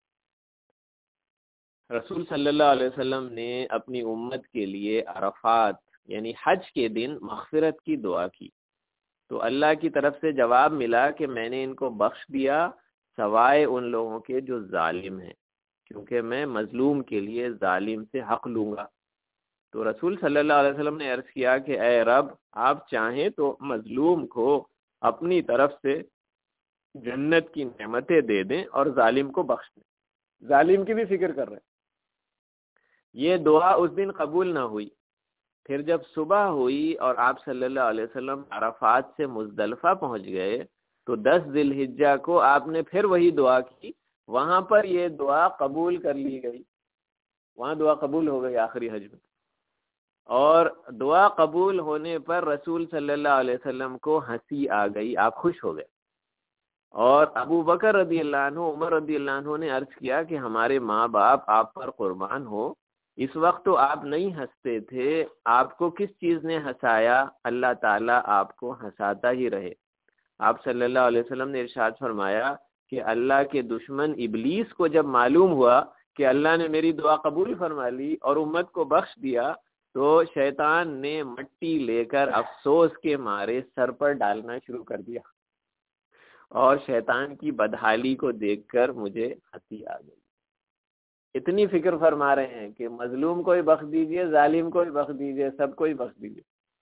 رسول صلی اللہ علیہ وسلم نے اپنی امت کے لیے عرفات یعنی حج کے دن مغفرت کی دعا کی، تو اللہ کی طرف سے جواب ملا کہ میں نے ان کو بخش دیا سوائے ان لوگوں کے جو ظالم ہیں، کیونکہ میں مظلوم کے لیے ظالم سے حق لوں گا۔ تو رسول صلی اللہ علیہ وسلم نے عرض کیا کہ اے رب، آپ چاہیں تو مظلوم کو اپنی طرف سے جنت کی نعمتیں دے دیں اور ظالم کو بخش دیں۔ ظالم کی بھی فکر کر رہے ہیں۔ یہ دعا اس دن قبول نہ ہوئی۔ پھر جب صبح ہوئی اور آپ صلی اللہ علیہ وسلم عرفات سے مزدلفہ پہنچ گئے تو دس ذی الحجہ کو آپ نے پھر وہی دعا کی، وہاں پر یہ دعا قبول کر لی گئی، وہاں دعا قبول ہو گئی آخری حج میں۔ اور دعا قبول ہونے پر رسول صلی اللہ علیہ وسلم کو ہنسی آ گئی، آپ خوش ہو گئے۔ اور ابو بکر رضی اللہ عنہ، عمر رضی اللہ عنہ نے عرض کیا کہ ہمارے ماں باپ آپ پر قربان ہو، اس وقت تو آپ نہیں ہنستے تھے، آپ کو کس چیز نے ہنسایا؟ اللہ تعالیٰ آپ کو ہنساتا ہی رہے۔ آپ صلی اللہ علیہ وسلم نے ارشاد فرمایا کہ اللہ کے دشمن ابلیس کو جب معلوم ہوا کہ اللہ نے میری دعا قبول فرما لی اور امت کو بخش دیا، تو شیطان نے مٹی لے کر افسوس کے مارے سر پر ڈالنا شروع کر دیا، اور شیطان کی بدحالی کو دیکھ کر مجھے ہنسی آ گئی۔ اتنی فکر فرما رہے ہیں کہ مظلوم کو ہی بخش دیجئے، ظالم کو ہی بخش دیجئے، سب کو ہی بخش دیجئے۔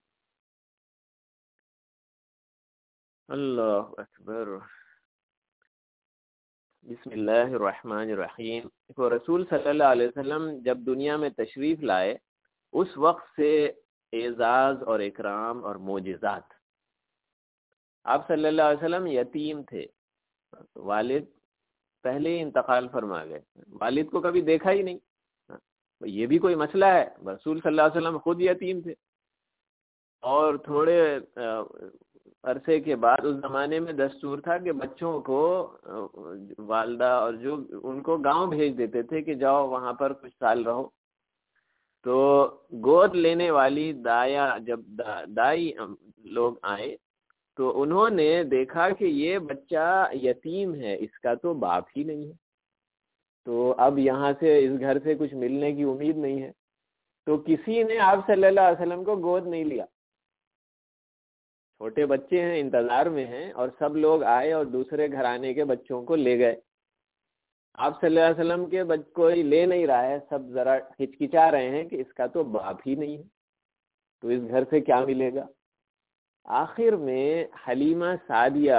اللہ اکبر۔ بسم اللہ الرحمن الرحیم۔ تو رسول صلی اللہ علیہ وسلم جب دنیا میں تشریف لائے اس وقت سے اعزاز اور اکرام اور معجزات۔ آپ صلی اللہ علیہ وسلم یتیم تھے، والد پہلے ہی انتقال فرما گئے، والد کو کبھی دیکھا ہی نہیں، یہ بھی کوئی مسئلہ ہے؟ رسول صلی اللہ علیہ وسلم خود یتیم تھے، اور تھوڑے عرصے کے بعد اس زمانے میں دستور تھا کہ بچوں کو والدہ اور جو ان کو گاؤں بھیج دیتے تھے کہ جاؤ وہاں پر کچھ سال رہو۔ تو گود لینے والی دایا جب دائی لوگ آئے تو انہوں نے دیکھا کہ یہ بچہ یتیم ہے، اس کا تو باپ ہی نہیں ہے، تو اب یہاں سے اس گھر سے کچھ ملنے کی امید نہیں ہے، تو کسی نے آپ صلی اللہ علیہ وسلم کو گود نہیں لیا۔ چھوٹے بچے ہیں، انتظار میں ہیں، اور سب لوگ آئے اور دوسرے گھرانے کے بچوں کو لے گئے۔ آپ صلی اللہ علیہ وسلم کے بچ کوئی لے نہیں رہا ہے، سب ذرا ہچکچا رہے ہیں کہ اس کا تو باپ ہی نہیں ہے، تو اس گھر سے کیا ملے گا۔ آخر میں حلیمہ سعدیہ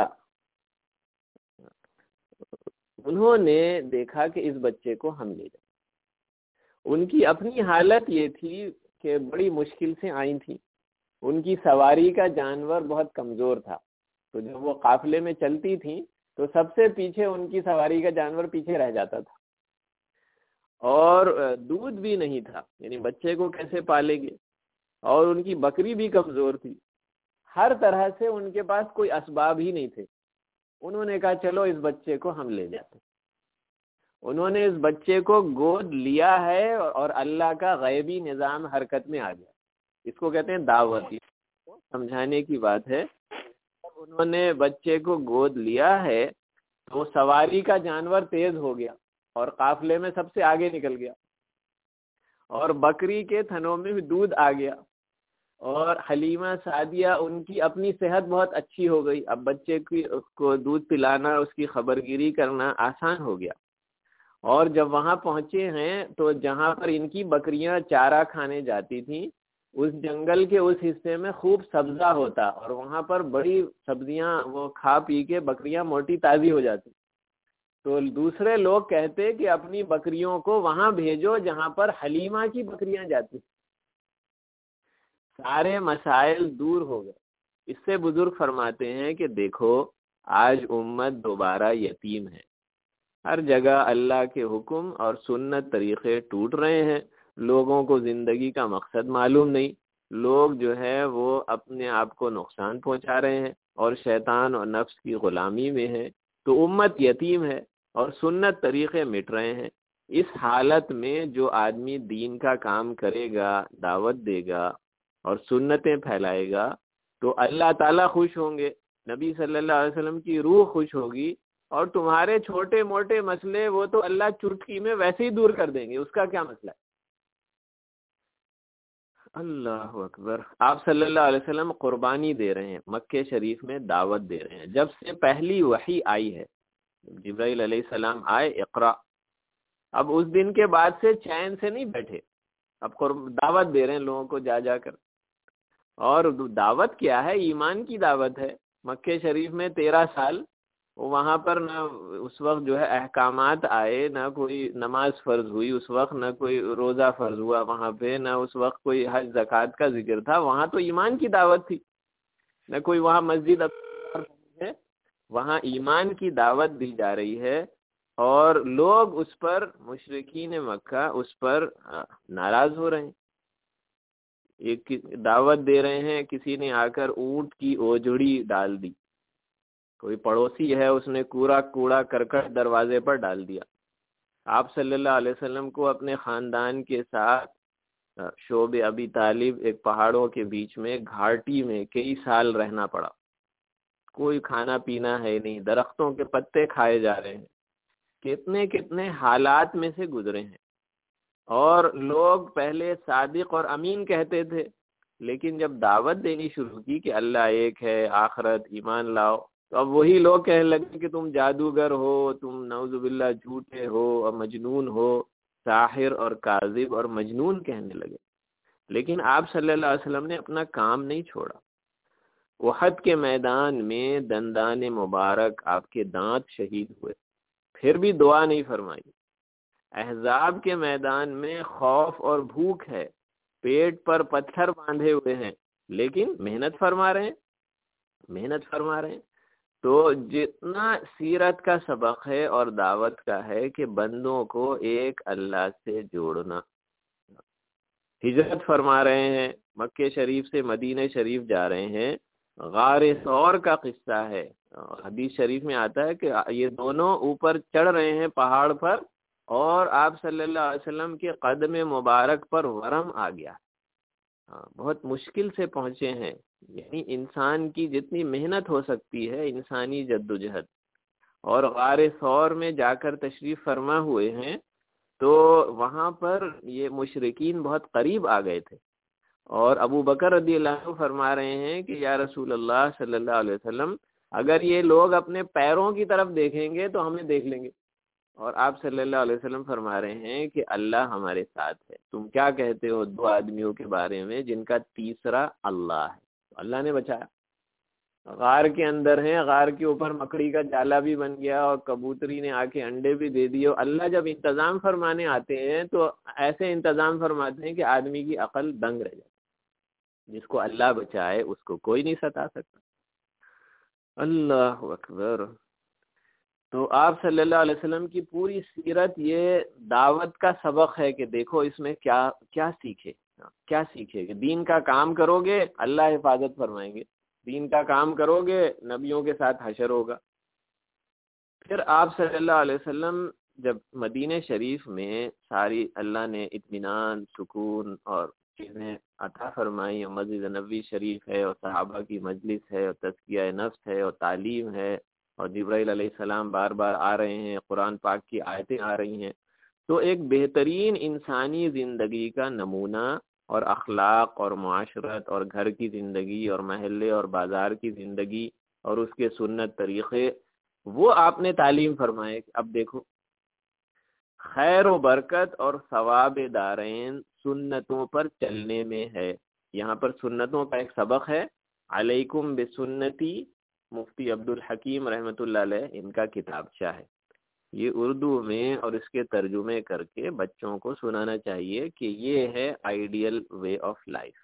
انہوں نے دیکھا کہ اس بچے کو ہم لے جائیں. ان کی اپنی حالت یہ تھی کہ بڑی مشکل سے آئی تھی، ان کی سواری کا جانور بہت کمزور تھا، تو جب وہ قافلے میں چلتی تھیں تو سب سے پیچھے ان کی سواری کا جانور پیچھے رہ جاتا تھا، اور دودھ بھی نہیں تھا، یعنی بچے کو کیسے پالے گے، اور ان کی بکری بھی کمزور تھی، ہر طرح سے ان کے پاس کوئی اسباب ہی نہیں تھے. انہوں نے کہا چلو اس بچے کو ہم لے جاتے. انہوں نے اس بچے کو گود لیا ہے اور اللہ کا غیبی نظام حرکت میں آ گیا. اس کو کہتے ہیں دعوت. سمجھانے کی بات ہے، جب انہوں نے بچے کو گود لیا ہے تو سواری کا جانور تیز ہو گیا اور قافلے میں سب سے آگے نکل گیا، اور بکری کے تھنوں میں بھی دودھ آ گیا، اور حلیمہ سعدیہ ان کی اپنی صحت بہت اچھی ہو گئی. اب بچے کی کو دودھ پلانا، اس کی خبرگیری کرنا آسان ہو گیا. اور جب وہاں پہنچے ہیں تو جہاں پر ان کی بکریاں چارہ کھانے جاتی تھیں، اس جنگل کے اس حصے میں خوب سبزہ ہوتا، اور وہاں پر بڑی سبزیاں وہ کھا پی کے بکریاں موٹی تازی ہو جاتی. تو دوسرے لوگ کہتے کہ اپنی بکریوں کو وہاں بھیجو جہاں پر حلیمہ کی بکریاں جاتی. سارے مسائل دور ہو گئے. اس سے بزرگ فرماتے ہیں کہ دیکھو آج امت دوبارہ یتیم ہے. ہر جگہ اللہ کے حکم اور سنت طریقے ٹوٹ رہے ہیں. لوگوں کو زندگی کا مقصد معلوم نہیں. لوگ جو ہے وہ اپنے آپ کو نقصان پہنچا رہے ہیں اور شیطان اور نفس کی غلامی میں ہے. تو امت یتیم ہے اور سنت طریقے مٹ رہے ہیں. اس حالت میں جو آدمی دین کا کام کرے گا، دعوت دے گا اور سنتیں پھیلائے گا تو اللہ تعالیٰ خوش ہوں گے، نبی صلی اللہ علیہ وسلم کی روح خوش ہوگی، اور تمہارے چھوٹے موٹے مسئلے وہ تو اللہ چٹکی میں ویسے ہی دور کر دیں گے. اس کا کیا مسئلہ ہے؟ اللہ اکبر. آپ صلی اللہ علیہ وسلم قربانی دے رہے ہیں، مکہ شریف میں دعوت دے رہے ہیں. جب سے پہلی وحی آئی ہے، جبرائیل علیہ السلام آئے اقرا، اب اس دن کے بعد سے چین سے نہیں بیٹھے، اب دعوت دے رہے ہیں لوگوں کو جا جا کر. اور دعوت کیا ہے؟ ایمان کی دعوت ہے. مکہ شریف میں تیرہ سال وہاں پر نہ اس وقت جو ہے احکامات آئے، نہ کوئی نماز فرض ہوئی اس وقت، نہ کوئی روزہ فرض ہوا وہاں پہ، نہ اس وقت کوئی حج زکوٰۃ کا ذکر تھا. وہاں تو ایمان کی دعوت تھی. نہ کوئی وہاں مسجد ہے، وہاں ایمان کی دعوت دی جا رہی ہے، اور لوگ اس پر، مشرکین مکہ اس پر ناراض ہو رہے ہیں. ایک دعوت دے رہے ہیں، کسی نے آ کر اونٹ کی اوجڑی ڈال دی. کوئی پڑوسی ہے، اس نے کوڑا کوڑا کرکٹ دروازے پر ڈال دیا. آپ صلی اللہ علیہ وسلم کو اپنے خاندان کے ساتھ شعب ابی طالب ایک پہاڑوں کے بیچ میں گھاٹی میں کئی سال رہنا پڑا. کوئی کھانا پینا ہے نہیں، درختوں کے پتے کھائے جا رہے ہیں. کتنے کتنے حالات میں سے گزرے ہیں. اور لوگ پہلے صادق اور امین کہتے تھے، لیکن جب دعوت دینی شروع کی کہ اللہ ایک ہے، آخرت، ایمان لاؤ، تو اب وہی لوگ کہنے لگے کہ تم جادوگر ہو، تم نعوذ باللہ جھوٹے ہو اور مجنون ہو. ساحر اور کاذب اور مجنون کہنے لگے. لیکن آپ صلی اللہ علیہ وسلم نے اپنا کام نہیں چھوڑا. احد کے میدان میں دندان مبارک آپ کے دانت شہید ہوئے، پھر بھی دعا نہیں فرمائی. احزاب کے میدان میں خوف اور بھوک ہے، پیٹ پر پتھر باندھے ہوئے ہیں، لیکن محنت فرما رہے ہیں محنت فرما رہے ہیں. تو جتنا سیرت کا سبق ہے اور دعوت کا ہے کہ بندوں کو ایک اللہ سے جوڑنا. ہجرت فرما رہے ہیں، مکہ شریف سے مدینہ شریف جا رہے ہیں. غار ثور کا قصہ ہے، حدیث شریف میں آتا ہے کہ یہ دونوں اوپر چڑھ رہے ہیں پہاڑ پر، اور آپ صلی اللہ علیہ وسلم کے قدم مبارک پر ورم آ گیا. بہت مشکل سے پہنچے ہیں. یعنی انسان کی جتنی محنت ہو سکتی ہے، انسانی جدوجہد، اور غار ثور میں جا کر تشریف فرما ہوئے ہیں، تو وہاں پر یہ مشرکین بہت قریب آ گئے تھے. اور ابو بکر رضی اللہ عنہ فرما رہے ہیں کہ یا رسول اللہ صلی اللہ علیہ وسلم، اگر یہ لوگ اپنے پیروں کی طرف دیکھیں گے تو ہمیں دیکھ لیں گے. اور آپ صلی اللہ علیہ وسلم فرما رہے ہیں کہ اللہ ہمارے ساتھ ہے. تم کیا کہتے ہو دو آدمیوں کے بارے میں جن کا تیسرا اللہ ہے؟ اللہ نے بچایا. غار کے اندر ہیں، غار کے اوپر مکڑی کا جالا بھی بن گیا اور کبوتری نے آ کے انڈے بھی دے دیے. اللہ جب انتظام فرمانے آتے ہیں تو ایسے انتظام فرماتے ہیں کہ آدمی کی عقل دنگ رہ جائے. جس کو اللہ بچائے اس کو کوئی نہیں ستا سکتا. اللہ اکبر. تو آپ صلی اللہ علیہ وسلم کی پوری سیرت یہ دعوت کا سبق ہے کہ دیکھو اس میں کیا کیا سیکھے کیا سیکھے کہ دین کا کام کرو گے اللہ حفاظت فرمائیں گے، دین کا کام کرو گے نبیوں کے ساتھ حشر ہوگا. پھر آپ صلی اللہ علیہ وسلم جب مدینہ شریف میں ساری اللہ نے اطمینان، سکون اور چیزیں عطا فرمائی، اور مسجد نبوی شریف ہے اور صحابہ کی مجلس ہے اور تزکیہ نفس ہے اور تعلیم ہے اور جبرائیل علیہ السلام بار بار آ رہے ہیں، قرآن پاک کی آیتیں آ رہی ہیں، تو ایک بہترین انسانی زندگی کا نمونہ اور اخلاق اور معاشرت اور گھر کی زندگی اور محلے اور بازار کی زندگی اور اس کے سنت طریقے وہ آپ نے تعلیم فرمائے. اب دیکھو خیر و برکت اور ثواب دارین سنتوں پر چلنے میں ہے. یہاں پر سنتوں کا ایک سبق ہے، علیکم بسنتی، مفتی عبد الحکیم رحمۃ اللہ علیہ ان کا کتابچہ ہے. یہ اردو میں اور اس کے ترجمے کر کے بچوں کو سنانا چاہیے کہ یہ ہے آئیڈیل وے آف لائف.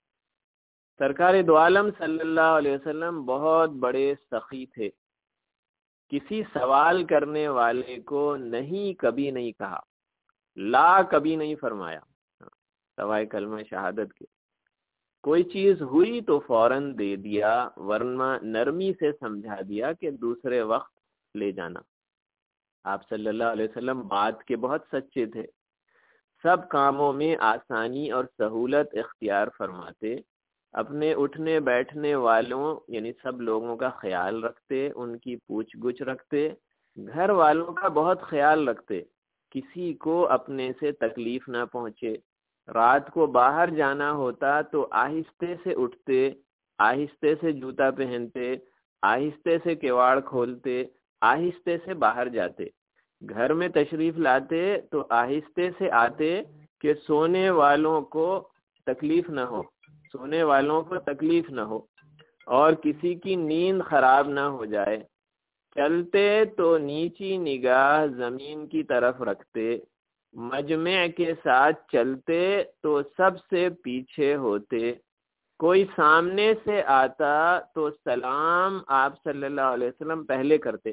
سرکار دو عالم صلی اللہ علیہ وسلم بہت بڑے سخی تھے. کسی سوال کرنے والے کو نہیں کبھی نہیں کہا، لا کبھی نہیں فرمایا سوائے کلمہ شہادت کے. کوئی چیز ہوئی تو فوراً دے دیا، ورنہ نرمی سے سمجھا دیا کہ دوسرے وقت لے جانا. آپ صلی اللہ علیہ وسلم بات کے بہت سچے تھے. سب کاموں میں آسانی اور سہولت اختیار فرماتے، اپنے اٹھنے بیٹھنے والوں یعنی سب لوگوں کا خیال رکھتے، ان کی پوچھ گچھ رکھتے، گھر والوں کا بہت خیال رکھتے، کسی کو اپنے سے تکلیف نہ پہنچے. رات کو باہر جانا ہوتا تو آہستے سے اٹھتے، آہستے سے جوتا پہنتے، آہستے سے کیواڑ کھولتے، آہستے سے باہر جاتے. گھر میں تشریف لاتے تو آہستے سے آتے کہ سونے والوں کو تکلیف نہ ہو سونے والوں کو تکلیف نہ ہو اور کسی کی نیند خراب نہ ہو جائے. چلتے تو نیچی نگاہ زمین کی طرف رکھتے، مجمع کے ساتھ چلتے تو سب سے پیچھے ہوتے. کوئی سامنے سے آتا تو سلام آپ صلی اللہ علیہ وسلم پہلے کرتے.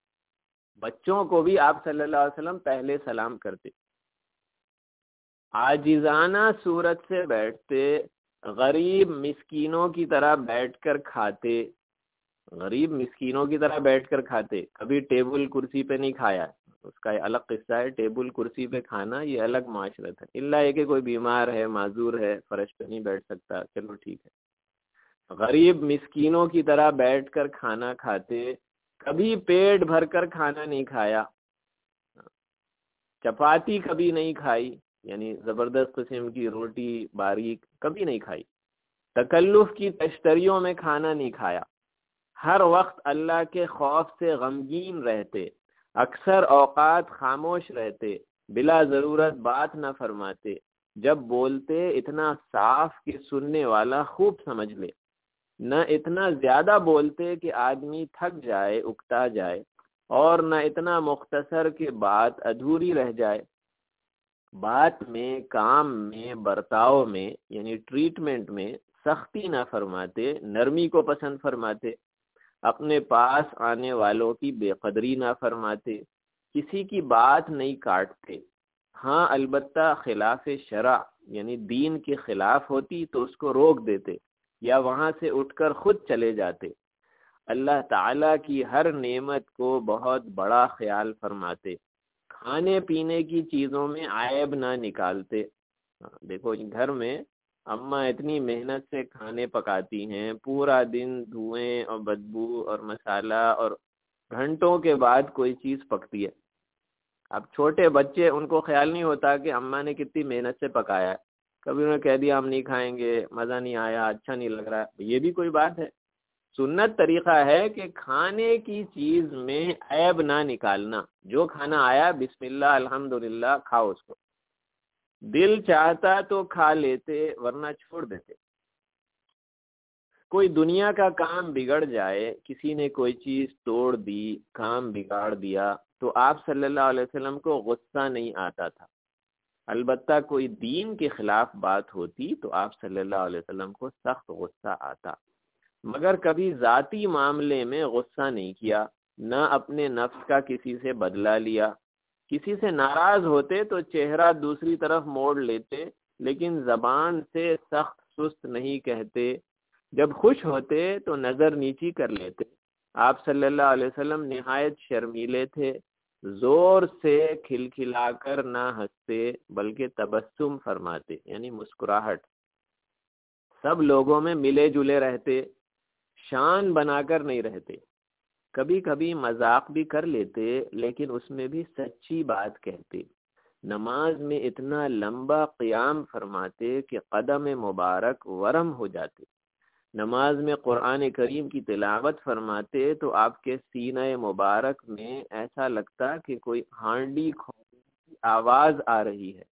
بچوں کو بھی آپ صلی اللہ علیہ وسلم پہلے سلام کرتے. عاجزانہ صورت سے بیٹھتے، غریب مسکینوں کی طرح بیٹھ کر کھاتے. غریب مسکینوں کی طرح بیٹھ کر کھاتے، کبھی ٹیبل کرسی پہ نہیں کھایا. اس کا الگ قصہ ہے، ٹیبل کرسی پہ کھانا یہ الگ معاشرت ہے. اللہ یہ کہ کوئی بیمار ہے، معذور ہے، فرش پہ نہیں بیٹھ سکتا، چلو ٹھیک ہے. غریب مسکینوں کی طرح بیٹھ کر کھانا کھاتے، کبھی پیٹ بھر کر کھانا نہیں کھایا. چپاتی کبھی نہیں کھائی، یعنی زبردست قسم کی روٹی باریک کبھی نہیں کھائی. تکلف کی تشتریوں میں کھانا نہیں کھایا. ہر وقت اللہ کے خوف سے غمگین رہتے، اکثر اوقات خاموش رہتے، بلا ضرورت بات نہ فرماتے. جب بولتے اتنا صاف کہ سننے والا خوب سمجھ لے، نہ اتنا زیادہ بولتے کہ آدمی تھک جائے، اکتا جائے، اور نہ اتنا مختصر کہ بات ادھوری رہ جائے. بات میں، کام میں، برتاؤ میں یعنی ٹریٹمنٹ میں سختی نہ فرماتے، نرمی کو پسند فرماتے. اپنے پاس آنے والوں کی بے قدری نہ فرماتے، کسی کی بات نہیں کاٹتے. ہاں البتہ خلاف شرع یعنی دین کے خلاف ہوتی تو اس کو روک دیتے یا وہاں سے اٹھ کر خود چلے جاتے. اللہ تعالیٰ کی ہر نعمت کو بہت بڑا خیال فرماتے. کھانے پینے کی چیزوں میں عیب نہ نکالتے. دیکھو گھر میں اماں اتنی محنت سے کھانے پکاتی ہیں، پورا دن دھوئیں اور بدبو اور مسالہ، اور گھنٹوں کے بعد کوئی چیز پکتی ہے. اب چھوٹے بچے ان کو خیال نہیں ہوتا کہ اماں نے کتنی محنت سے پکایا ہے. کبھی انہوں نے کہہ دیا ہم نہیں کھائیں گے، مزہ نہیں آیا، اچھا نہیں لگ رہا. یہ بھی کوئی بات ہے؟ سنت طریقہ ہے کہ کھانے کی چیز میں عیب نہ نکالنا. جو کھانا آیا بسم اللہ الحمدللہ کھاؤ اس کو. دل چاہتا تو کھا لیتے ورنہ چھوڑ دیتے. کوئی دنیا کا کام بگڑ جائے، کسی نے کوئی چیز توڑ دی، کام بگاڑ دیا، تو آپ صلی اللہ علیہ وسلم کو غصہ نہیں آتا تھا۔ البتہ کوئی دین کے خلاف بات ہوتی تو آپ صلی اللہ علیہ وسلم کو سخت غصہ آتا، مگر کبھی ذاتی معاملے میں غصہ نہیں کیا، نہ اپنے نفس کا کسی سے بدلہ لیا۔ کسی سے ناراض ہوتے تو چہرہ دوسری طرف موڑ لیتے، لیکن زبان سے سخت سست نہیں کہتے۔ جب خوش ہوتے تو نظر نیچی کر لیتے۔ آپ صلی اللہ علیہ وسلم نہایت شرمیلے تھے، زور سے کھلکھلا کر نہ ہنستے بلکہ تبسم فرماتے، یعنی مسکراہٹ۔ سب لوگوں میں ملے جلے رہتے، شان بنا کر نہیں رہتے۔ کبھی کبھی مذاق بھی کر لیتے، لیکن اس میں بھی سچی بات کہتے۔ نماز میں اتنا لمبا قیام فرماتے کہ قدم مبارک ورم ہو جاتے۔ نماز میں قرآن کریم کی تلاوت فرماتے تو آپ کے سینہ مبارک میں ایسا لگتا کہ کوئی ہانڈی کھولنے کی آواز آ رہی ہے۔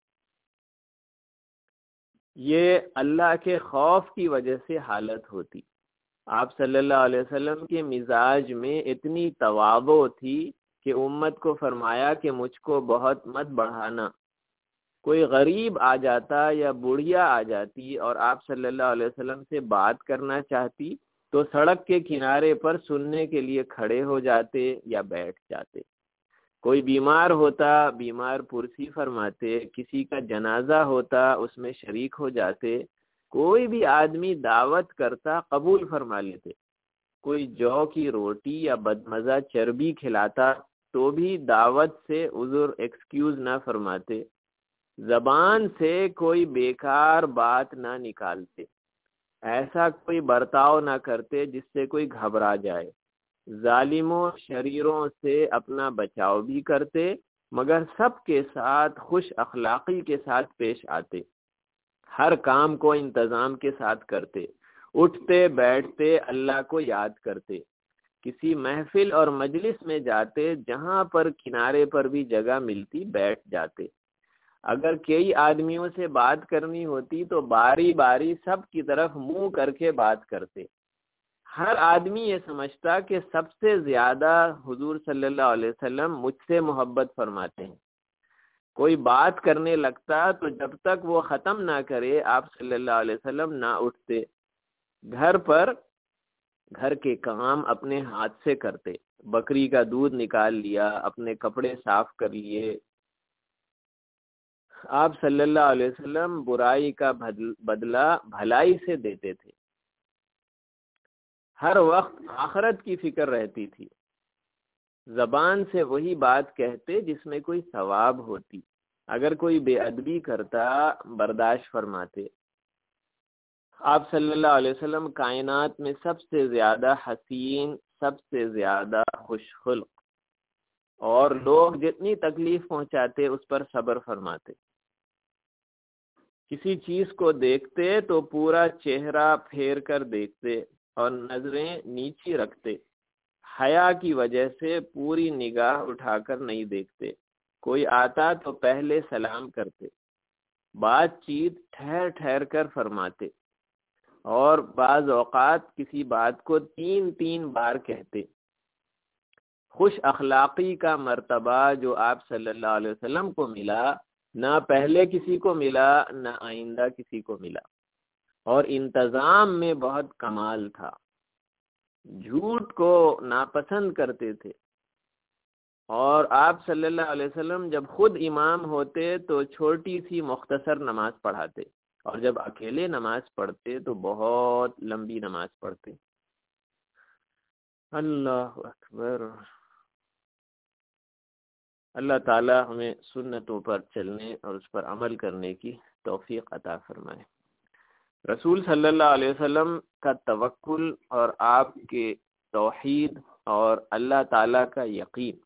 یہ اللہ کے خوف کی وجہ سے حالت ہوتی۔ آپ صلی اللہ علیہ وسلم کے مزاج میں اتنی تواضع تھی کہ امت کو فرمایا کہ مجھ کو بہت مت بڑھانا۔ کوئی غریب آ جاتا یا بڑھیا آ جاتی اور آپ صلی اللہ علیہ وسلم سے بات کرنا چاہتی تو سڑک کے کنارے پر سننے کے لیے کھڑے ہو جاتے یا بیٹھ جاتے۔ کوئی بیمار ہوتا، بیمار پرسی فرماتے، کسی کا جنازہ ہوتا اس میں شریک ہو جاتے، کوئی بھی آدمی دعوت کرتا قبول فرما لیتے۔ کوئی جو کی روٹی یا بدمزہ چربی کھلاتا تو بھی دعوت سے عذر ایکسکیوز نہ فرماتے۔ زبان سے کوئی بیکار بات نہ نکالتے، ایسا کوئی برتاؤ نہ کرتے جس سے کوئی گھبرا جائے۔ ظالموں شریروں سے اپنا بچاؤ بھی کرتے، مگر سب کے ساتھ خوش اخلاقی کے ساتھ پیش آتے۔ ہر کام کو انتظام کے ساتھ کرتے، اٹھتے بیٹھتے اللہ کو یاد کرتے۔ کسی محفل اور مجلس میں جاتے، جہاں پر کنارے پر بھی جگہ ملتی بیٹھ جاتے۔ اگر کئی آدمیوں سے بات کرنی ہوتی تو باری باری سب کی طرف منہ کر کے بات کرتے۔ ہر آدمی یہ سمجھتا کہ سب سے زیادہ حضور صلی اللہ علیہ وسلم مجھ سے محبت فرماتے ہیں۔ کوئی بات کرنے لگتا تو جب تک وہ ختم نہ کرے آپ صلی اللہ علیہ وسلم نہ اٹھتے۔ گھر پر گھر کے کام اپنے ہاتھ سے کرتے، بکری کا دودھ نکال لیا، اپنے کپڑے صاف کر لیے۔ آپ صلی اللہ علیہ وسلم برائی کا بدلہ بھلائی سے دیتے تھے۔ ہر وقت آخرت کی فکر رہتی تھی۔ زبان سے وہی بات کہتے جس میں کوئی ثواب ہوتی، اگر کوئی بے ادبی کرتا برداشت فرماتے۔ آپ صلی اللہ علیہ وسلم کائنات میں سب سے زیادہ حسین، سب سے زیادہ خوش خلق، اور لوگ جتنی تکلیف پہنچاتے اس پر صبر فرماتے۔ کسی چیز کو دیکھتے تو پورا چہرہ پھیر کر دیکھتے اور نظریں نیچی رکھتے۔ حیا کی وجہ سے پوری نگاہ اٹھا کر نہیں دیکھتے۔ کوئی آتا تو پہلے سلام کرتے۔ بات چیت ٹھہر ٹھہر کر فرماتے، اور بعض اوقات کسی بات کو تین تین بار کہتے۔ خوش اخلاقی کا مرتبہ جو آپ صلی اللہ علیہ وسلم کو ملا، نہ پہلے کسی کو ملا نہ آئندہ کسی کو ملا، اور انتظام میں بہت کمال تھا۔ جھوٹ کو ناپسند کرتے تھے، اور آپ صلی اللہ علیہ وسلم جب خود امام ہوتے تو چھوٹی سی مختصر نماز پڑھاتے، اور جب اکیلے نماز پڑھتے تو بہت لمبی نماز پڑھتے۔ اللہ اکبر۔ اللہ تعالی ہمیں سنتوں پر چلنے اور اس پر عمل کرنے کی توفیق عطا فرمائے۔ رسول صلی اللہ علیہ وسلم کا توکل اور آپ کے توحید اور اللہ تعالیٰ کا یقین۔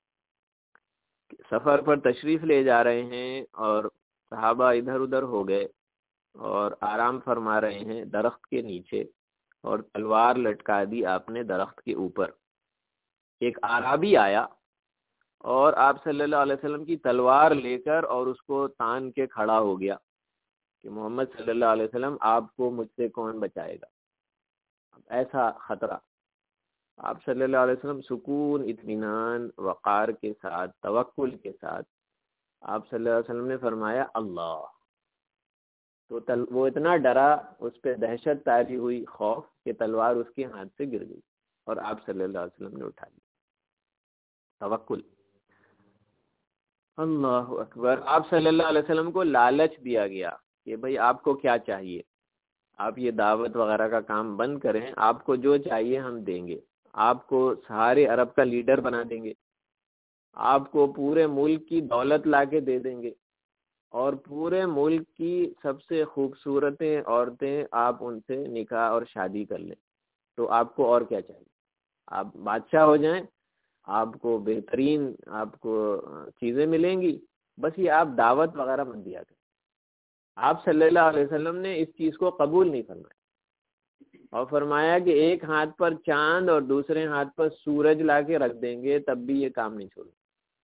سفر پر تشریف لے جا رہے ہیں اور صحابہ ادھر ادھر ہو گئے اور آرام فرما رہے ہیں درخت کے نیچے، اور تلوار لٹکا دی آپ نے درخت کے اوپر۔ ایک اعرابی آیا اور آپ صلی اللہ علیہ وسلم کی تلوار لے کر اور اس کو تان کے کھڑا ہو گیا کہ محمد صلی اللہ علیہ وسلم آپ کو مجھ سے کون بچائے گا۔ ایسا خطرہ. آپ صلی اللہ علیہ وسلم سکون، اطمینان، وقار کے ساتھ، توکل کے ساتھ آپ صلی اللہ علیہ وسلم نے فرمایا اللہ. تو تل وہ اتنا ڈرا، اس پہ دہشت طاری ہوئی، خوف، کہ تلوار اس کے ہاتھ سے گر گئی اور آپ صلی اللہ علیہ وسلم نے اٹھا لی. توکل. اللہ اکبر. آپ صلی اللہ علیہ وسلم کو لالچ دیا گیا کہ بھئی آپ کو کیا چاہیے، آپ یہ دعوت وغیرہ کا کام بند کریں، آپ کو جو چاہیے ہم دیں گے، آپ کو سارے عرب کا لیڈر بنا دیں گے، آپ کو پورے ملک کی دولت لا کے دے دیں گے، اور پورے ملک کی سب سے خوبصورتیں عورتیں آپ ان سے نکاح اور شادی کر لیں. تو آپ کو اور کیا چاہیے؟ آپ بادشاہ ہو جائیں، آپ کو بہترین آپ کو چیزیں ملیں گی، بس یہ آپ دعوت وغیرہ مت دیا کریں. آپ صلی اللہ علیہ وسلم نے اس چیز کو قبول نہیں فرمایا اور فرمایا کہ ایک ہاتھ پر چاند اور دوسرے ہاتھ پر سورج لا کے رکھ دیں گے تب بھی یہ کام نہیں چھوڑیں.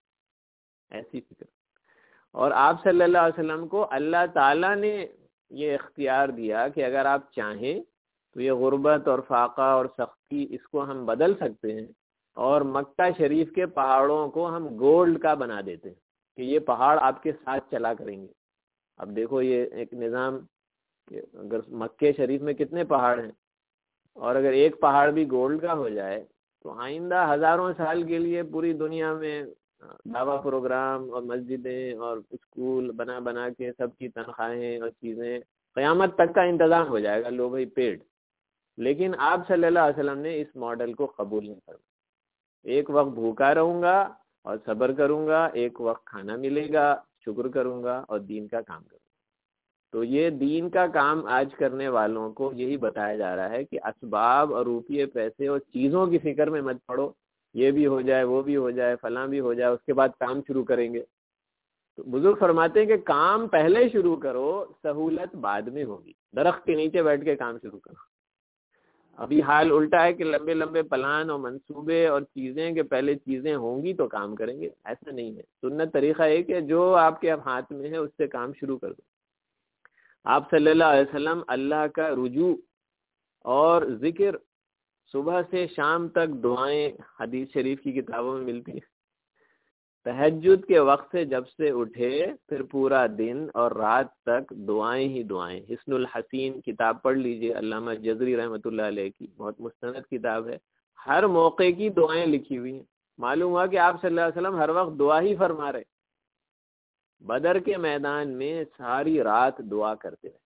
ایسی فکر. اور آپ صلی اللہ علیہ وسلم کو اللہ تعالیٰ نے یہ اختیار دیا کہ اگر آپ چاہیں تو یہ غربت اور فاقہ اور سختی اس کو ہم بدل سکتے ہیں، اور مکہ شریف کے پہاڑوں کو ہم گولڈ کا بنا دیتے ہیں کہ یہ پہاڑ آپ کے ساتھ چلا کریں گے. اب دیکھو یہ ایک نظام کہ اگر مکہ شریف میں کتنے پہاڑ ہیں، اور اگر ایک پہاڑ بھی گولڈ کا ہو جائے تو آئندہ ہزاروں سال کے لیے پوری دنیا میں دعویٰ پروگرام اور مسجدیں اور اسکول بنا بنا کے سب کی تنخواہیں اور چیزیں قیامت تک کا انتظام ہو جائے گا. لو بھائی پیڈ. لیکن آپ صلی اللہ علیہ وسلم نے اس ماڈل کو قبول نہیں کرا. ایک وقت بھوکا رہوں گا اور صبر کروں گا، ایک وقت کھانا ملے گا، شکر کروں گا اور دین کا کام کروں گا. تو یہ دین کا کام آج کرنے والوں کو یہی بتایا جا رہا ہے کہ اسباب اور روپیے پیسے اور چیزوں کی فکر میں مت پڑو، یہ بھی ہو جائے، وہ بھی ہو جائے، فلاں بھی ہو جائے، اس کے بعد کام شروع کریں گے. تو بزرگ فرماتے ہیں کہ کام پہلے شروع کرو، سہولت بعد میں ہوگی. درخت کے نیچے بیٹھ کے کام شروع کرو. ابھی حال الٹا ہے کہ لمبے لمبے پلان اور منصوبے اور چیزیں کہ پہلے چیزیں ہوں گی تو کام کریں گے. ایسا نہیں ہے. سنت طریقہ ہے کہ جو آپ کے ہاتھ میں ہے اس سے کام شروع کر دو. آپ صلی اللہ علیہ وسلم اللہ کا رجوع اور ذکر، صبح سے شام تک دعائیں حدیث شریف کی کتابوں میں ملتی ہیں. تہجد کے وقت سے جب سے اٹھے پھر پورا دن اور رات تک دعائیں ہی دعائیں. حسن الحسین کتاب پڑھ لیجئے، علامہ جزری رحمۃ اللہ علیہ کی، بہت مستند کتاب ہے. ہر موقع کی دعائیں لکھی ہوئی ہیں. معلوم ہوا کہ آپ صلی اللہ علیہ وسلم ہر وقت دعا ہی فرما رہے. بدر کے میدان میں ساری رات دعا کرتے رہے.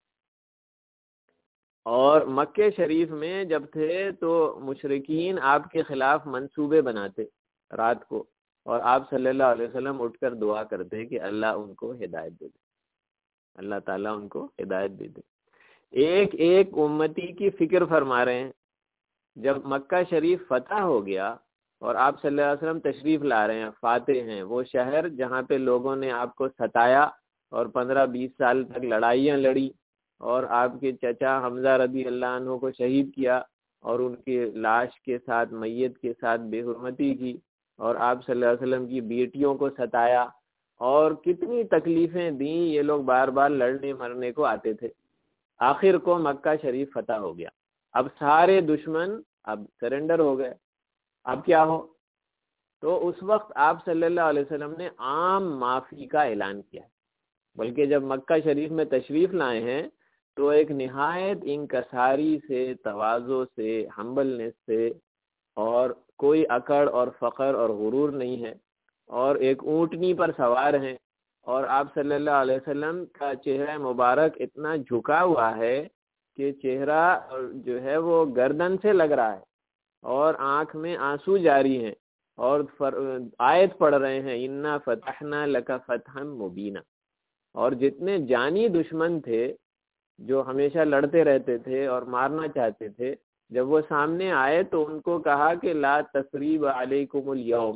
اور مکہ شریف میں جب تھے تو مشرکین آپ کے خلاف منصوبے بناتے رات کو، اور آپ صلی اللہ علیہ وسلم اٹھ کر دعا کرتے کہ اللہ ان کو ہدایت دے دے، اللہ تعالیٰ ان کو ہدایت دے دے. ایک ایک امتی کی فکر فرما رہے ہیں. جب مکہ شریف فتح ہو گیا اور آپ صلی اللہ علیہ وسلم تشریف لا رہے ہیں، فاتح ہیں، وہ شہر جہاں پہ لوگوں نے آپ کو ستایا اور پندرہ بیس سال تک لڑائیاں لڑی اور آپ کے چچا حمزہ رضی اللہ عنہ کو شہید کیا اور ان کی لاش کے ساتھ، میت کے ساتھ بے حرمتی کی، اور آپ صلی اللہ علیہ وسلم کی بیٹیوں کو ستایا اور کتنی تکلیفیں دیں. یہ لوگ بار بار لڑنے مرنے کو آتے تھے. آخر کو مکہ شریف فتح ہو گیا. اب سارے دشمن اب سرنڈر ہو گئے. اب کیا ہو؟ تو اس وقت آپ صلی اللہ علیہ وسلم نے عام معافی کا اعلان کیا. بلکہ جب مکہ شریف میں تشریف لائے ہیں تو ایک نہایت انکساری سے، تواضع سے، ہمبلنس سے، اور کوئی اکڑ اور فخر اور غرور نہیں ہے، اور ایک اونٹنی پر سوار ہیں، اور آپ صلی اللہ علیہ وسلم کا چہرہ مبارک اتنا جھکا ہوا ہے کہ چہرہ جو ہے وہ گردن سے لگ رہا ہے، اور آنکھ میں آنسو جاری ہیں، اور آیت پڑھ رہے ہیں انا فتحنا لک فتحا مبینا. اور جتنے جانی دشمن تھے جو ہمیشہ لڑتے رہتے تھے اور مارنا چاہتے تھے، جب وہ سامنے آئے تو ان کو کہا کہ لا تثریب علیکم الیوم،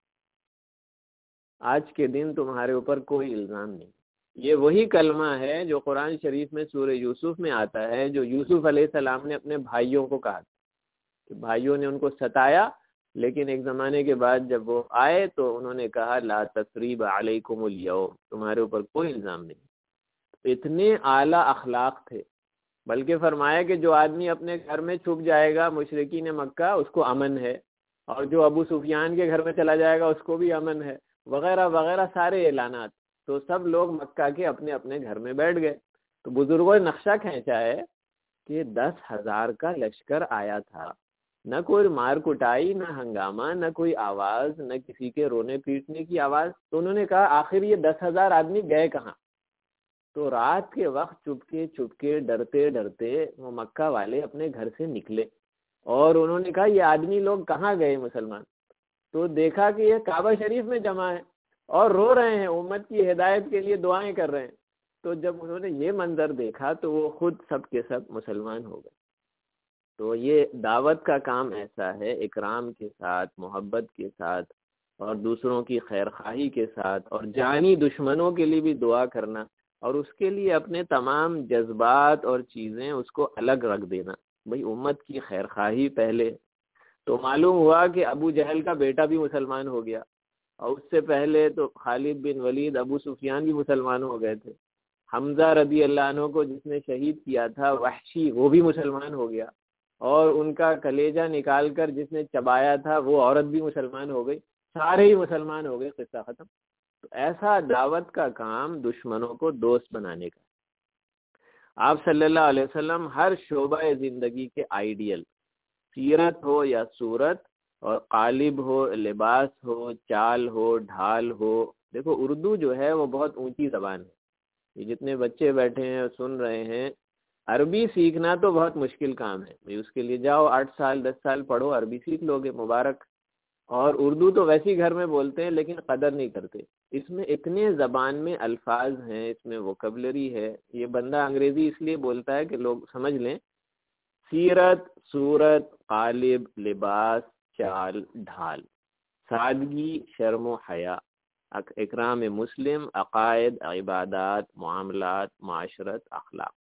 آج کے دن تمہارے اوپر کوئی الزام نہیں. یہ وہی کلمہ ہے جو قرآن شریف میں سورہ یوسف میں آتا ہے، جو یوسف علیہ السلام نے اپنے بھائیوں کو کہا کہ بھائیوں نے ان کو ستایا، لیکن ایک زمانے کے بعد جب وہ آئے تو انہوں نے کہا لا تثریب علیکم الیوم، تمہارے اوپر کوئی الزام نہیں. اتنے اعلیٰ اخلاق تھے. بلکہ فرمایا کہ جو آدمی اپنے گھر میں چھپ جائے گا مشرکین مکہ اس کو امن ہے، اور جو ابو سفیان کے گھر میں چلا جائے گا اس کو بھی امن ہے، وغیرہ وغیرہ سارے اعلانات. تو سب لوگ مکہ کے اپنے اپنے گھر میں بیٹھ گئے. تو بزرگوں نے نقشہ کھینچا ہے کہ دس ہزار کا لشکر آیا تھا، نہ کوئی مار کٹائی، نہ ہنگامہ، نہ کوئی آواز، نہ کسی کے رونے پیٹنے کی آواز. تو انہوں نے کہا آخر یہ دس ہزار آدمی گئے کہاں؟ تو رات کے وقت چپکے چپکے ڈرتے ڈرتے وہ مکہ والے اپنے گھر سے نکلے، اور انہوں نے کہا یہ آدمی لوگ کہاں گئے مسلمان؟ تو دیکھا کہ یہ کعبہ شریف میں جمع ہے اور رو رہے ہیں، امت کی ہدایت کے لیے دعائیں کر رہے ہیں. تو جب انہوں نے یہ منظر دیکھا تو وہ خود سب کے سب مسلمان ہو گئے. تو یہ دعوت کا کام ایسا ہے، اکرام کے ساتھ، محبت کے ساتھ، اور دوسروں کی خیر خواہی کے ساتھ، اور جانی دشمنوں کے لیے بھی دعا کرنا، اور اس کے لیے اپنے تمام جذبات اور چیزیں اس کو الگ رکھ دینا. بھئی امت کی خیر خواہی پہلے. تو معلوم ہوا کہ ابو جہل کا بیٹا بھی مسلمان ہو گیا، اور اس سے پہلے تو خالد بن ولید، ابو سفیان بھی مسلمان ہو گئے تھے. حمزہ رضی اللہ عنہ کو جس نے شہید کیا تھا وحشی، وہ بھی مسلمان ہو گیا، اور ان کا کلیجہ نکال کر جس نے چبایا تھا وہ عورت بھی مسلمان ہو گئی. سارے ہی مسلمان ہو گئے، قصہ ختم. تو ایسا دعوت کا کام دشمنوں کو دوست بنانے کا. آپ صلی اللہ علیہ وسلم ہر شعبہ زندگی کے آئیڈیل، سیرت ہو یا صورت، اور قالب ہو، لباس ہو، چال ہو، ڈھال ہو. دیکھو اردو جو ہے وہ بہت اونچی زبان ہے. یہ جتنے بچے بیٹھے ہیں سن رہے ہیں، عربی سیکھنا تو بہت مشکل کام ہے. اس کے لیے جاؤ آٹھ سال دس سال پڑھو، عربی سیکھ لو گے، مبارک. اور اردو تو ویسے ہی گھر میں بولتے ہیں لیکن قدر نہیں کرتے. اس میں اتنے زبان میں الفاظ ہیں، اس میں ووکیبلری ہے. یہ بندہ انگریزی اس لیے بولتا ہے کہ لوگ سمجھ لیں. سیرت، صورت، قالب، لباس، چال، ڈھال، سادگی، شرم و حیا، اکرام مسلم، عقائد، عبادات، معاملات، معاشرت، اخلاق.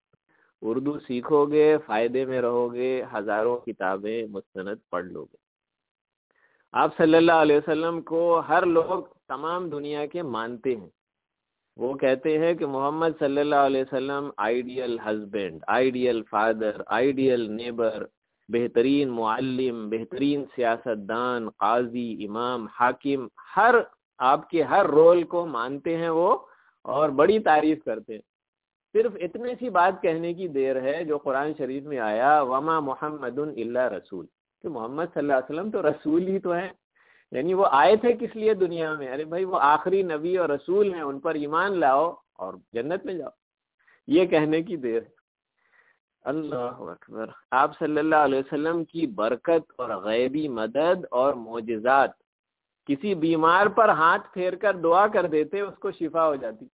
اردو سیکھو گے، فائدے میں رہو گے، ہزاروں کتابیں مستند پڑھ لو گے. آپ صلی اللہ علیہ وسلم کو ہر لوگ تمام دنیا کے مانتے ہیں. وہ کہتے ہیں کہ محمد صلی اللہ علیہ وسلم ideal husband, ideal father, ideal neighbour, بہترین معلم، بہترین سیاست دان، قاضی، امام، حاکم. ہر آپ کے ہر رول کو مانتے ہیں وہ، اور بڑی تعریف کرتے ہیں. صرف اتنی سی بات کہنے کی دیر ہے جو قرآن شریف میں آیا، وما محمد الا رسول، کہ محمد صلی اللہ علیہ وسلم تو رسول ہی تو ہیں. یعنی وہ آئے تھے کس لیے دنیا میں؟ ارے بھائی وہ آخری نبی اور رسول ہیں، ان پر ایمان لاؤ اور جنت میں جاؤ. یہ کہنے کی دیر ہے. اللہ اکبر. آپ صلی اللہ علیہ وسلم کی برکت اور غیبی مدد اور معجزات، کسی بیمار پر ہاتھ پھیر کر دعا کر دیتے اس کو شفا ہو جاتی.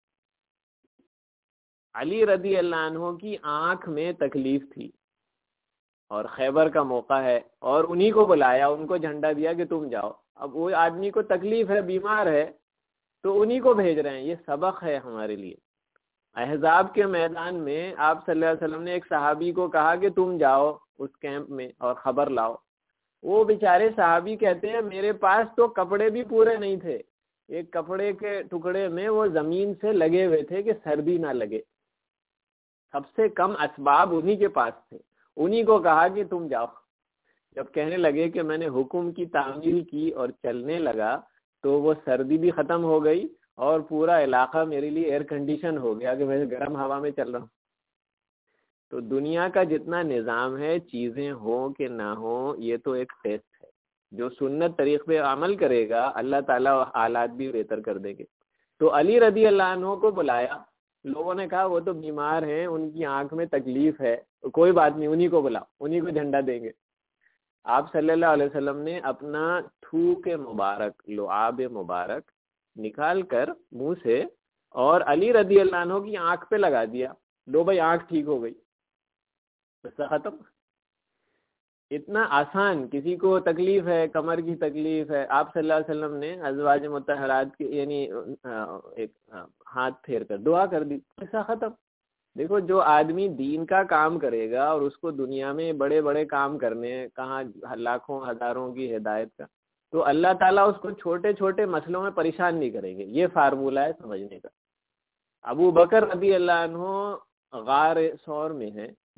علی رضی اللہ عنہ کی آنکھ میں تکلیف تھی، اور خیبر کا موقع ہے، اور انہی کو بلایا، ان کو جھنڈا دیا کہ تم جاؤ. اب وہ آدمی کو تکلیف ہے، بیمار ہے، تو انہی کو بھیج رہے ہیں. یہ سبق ہے ہمارے لیے. احزاب کے میدان میں آپ صلی اللہ علیہ وسلم نے ایک صحابی کو کہا کہ تم جاؤ اس کیمپ میں اور خبر لاؤ. وہ بیچارے صحابی کہتے ہیں میرے پاس تو کپڑے بھی پورے نہیں تھے، ایک کپڑے کے ٹکڑے میں وہ زمین سے لگے ہوئے تھے کہ سردی نہ لگے. سب سے کم اسباب انہی کے پاس تھے. انہی کو کہا کہ تم جاؤ. جب کہنے لگے کہ میں نے حکم کی تعمیل کی اور چلنے لگا تو وہ سردی بھی ختم ہو گئی، اور پورا علاقہ میرے لیے ایئر کنڈیشن ہو گیا کہ میں گرم ہوا میں چل رہا ہوں. تو دنیا کا جتنا نظام ہے، چیزیں ہوں کہ نہ ہوں، یہ تو ایک ٹیسٹ ہے. جو سنت طریق پہ عمل کرے گا اللہ تعالیٰ حالات بھی بہتر کر دیں گے. تو علی رضی اللہ عنہ کو بلایا. لوگوں نے کہا وہ تو بیمار ہیں، ان کی آنکھ میں تکلیف ہے، کوئی بات نہیں، انہی کو بلاؤ، انہی کو جھنڈا دیں گے. آپ صلی اللہ علیہ وسلم نے اپنا تھوک مبارک، لعاب مبارک نکال کر منہ سے اور علی رضی اللہ عنہ کی آنکھ پہ لگا دیا. لو بھائی آنکھ ٹھیک ہو گئی، قصہ ختم. اتنا آسان. کسی کو تکلیف ہے، کمر کی تکلیف ہے، آپ صلی اللہ علیہ وسلم نے ازواج مطہرات کے یعنی ایک ہاتھ پھیر کر دعا کر دی، قصہ ختم. دیکھو جو آدمی دین کا کام کرے گا اور اس کو دنیا میں بڑے بڑے کام کرنے، کہاں لاکھوں ہزاروں کی ہدایت کا، تو اللہ تعالیٰ اس کو چھوٹے چھوٹے مسئلوں میں پریشان نہیں کریں گے. یہ فارمولہ ہے سمجھنے کا. ابو بکر رضی اللہ عنہ غار ثور میں ہیں،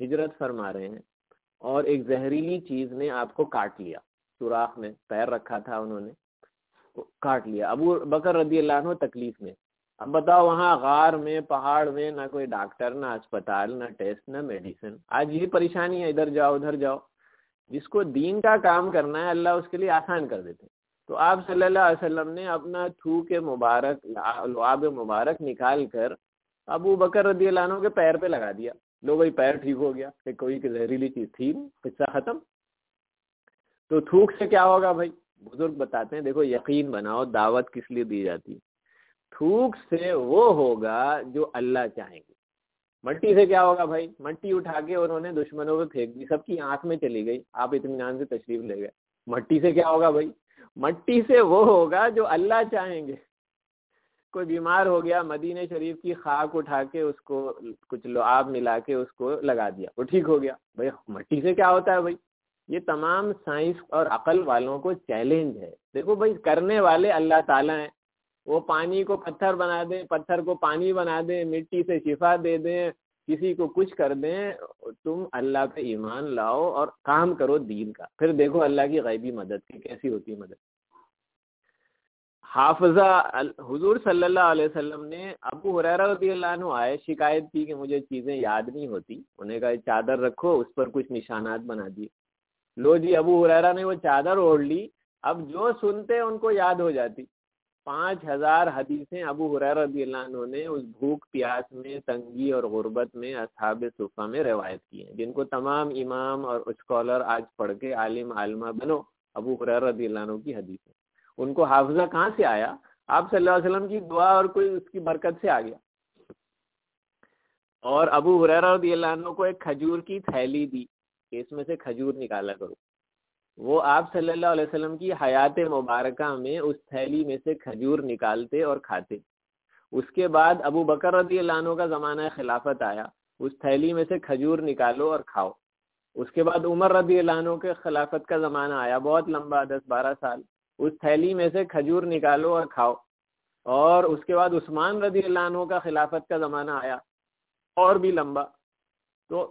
ہجرت فرما رہے ہیں اور ایک زہریلی چیز نے آپ کو کاٹ لیا، سوراخ میں پیر رکھا تھا انہوں نے، کاٹ لیا، ابو بکر رضی اللہ عنہ تکلیف میں۔ اب بتاؤ وہاں غار میں، پہاڑ میں، نہ کوئی ڈاکٹر، نہ اسپتال، نہ ٹیسٹ، نہ میڈیسن، آج یہ پریشانی ہے، ادھر جاؤ ادھر جاؤ۔ جس کو دین کا کام کرنا ہے اللہ اس کے لیے آسان کر دیتے۔ تو آپ صلی اللہ علیہ وسلم نے اپنا تھوک مبارک، لعاب مبارک نکال کر ابو بکر رضی اللہ عنہ کے پیر پہ لگا دیا، لو بھائی پیر ٹھیک ہو گیا، کہ کوئی زہریلی چیز تھی، قصہ ختم۔ تو تھوک سے کیا ہوگا بھائی؟ بزرگ بتاتے ہیں دیکھو یقین بناؤ دعوت کس لیے دی جاتی ہے، تھوک سے وہ ہوگا جو اللہ چاہیں گے۔ مٹی سے کیا ہوگا بھائی؟ مٹی اٹھا کے انہوں نے دشمنوں پہ پھینک دی، سب کی آنکھ میں چلی گئی، آپ اطمینان سے تشریف لے گئے۔ مٹی سے کیا ہوگا بھائی؟ مٹی سے وہ ہوگا جو اللہ چاہیں گے۔ کوئی بیمار ہو گیا، مدینہ شریف کی خاک اٹھا کے اس کو کچھ لعاب ملا کے اس کو لگا دیا، وہ ٹھیک ہو گیا۔ بھائی مٹی سے کیا ہوتا ہے بھائی؟ یہ تمام سائنس اور عقل والوں کو چیلنج ہے۔ دیکھو بھائی کرنے والے اللہ تعالیٰ ہیں، وہ پانی کو پتھر بنا دیں، پتھر کو پانی بنا دیں، مٹی سے شفا دے دیں، کسی کو کچھ کر دیں، تم اللہ پہ ایمان لاؤ اور کام کرو دین کا، پھر دیکھو اللہ کی غیبی مدد کی کیسی ہوتی ہے مدد۔ حافظہ حضور صلی اللہ علیہ وسلم نے ابو ہریرہ رضی اللہ عنہ آئے، شکایت کی کہ مجھے چیزیں یاد نہیں ہوتی، انہیں کہا چادر رکھو، اس پر کچھ نشانات بنا دیے۔ لو جی ابو ہریرہ نے وہ چادر اوڑھ لی، اب جو سنتے ان کو یاد ہو جاتی۔ پانچ ہزار حدیثیں ابو ہریرہ رضی اللہ عنہ نے اس بھوک پیاس میں، تنگی اور غربت میں اصحاب صفہ میں روایت کی ہیں، جن کو تمام امام اور اسکالر آج پڑھ کے عالم عالمہ بنو۔ ابو ہریرہ رضی اللہ عنہ کی حدیثیں، ان کو حافظہ کہاں سے آیا؟ آپ صلی اللہ علیہ وسلم کی دعا اور کوئی اس کی برکت سے آ گیا۔ اور ابو ہریرہ رضی اللہ عنہ کو ایک کھجور کی تھیلی دی کہ اس میں سے کھجور نکالا کرو، وہ آپ صلی اللہ علیہ وسلم کی حیات مبارکہ میں اس تھیلی میں سے کھجور نکالتے اور کھاتے۔ اس کے بعد ابو بکر رضی اللہ عنہ کا زمانہ خلافت آیا، اس تھیلی میں سے کھجور نکالو اور کھاؤ۔ اس کے بعد عمر رضی اللہ عنہ کے خلافت کا زمانہ آیا، بہت لمبا، دس بارہ سال، اس تھیلی میں سے کھجور نکالو اور کھاؤ۔ اور اس کے بعد عثمان رضی اللہ عنہ کا خلافت کا زمانہ آیا، اور بھی لمبا۔ تو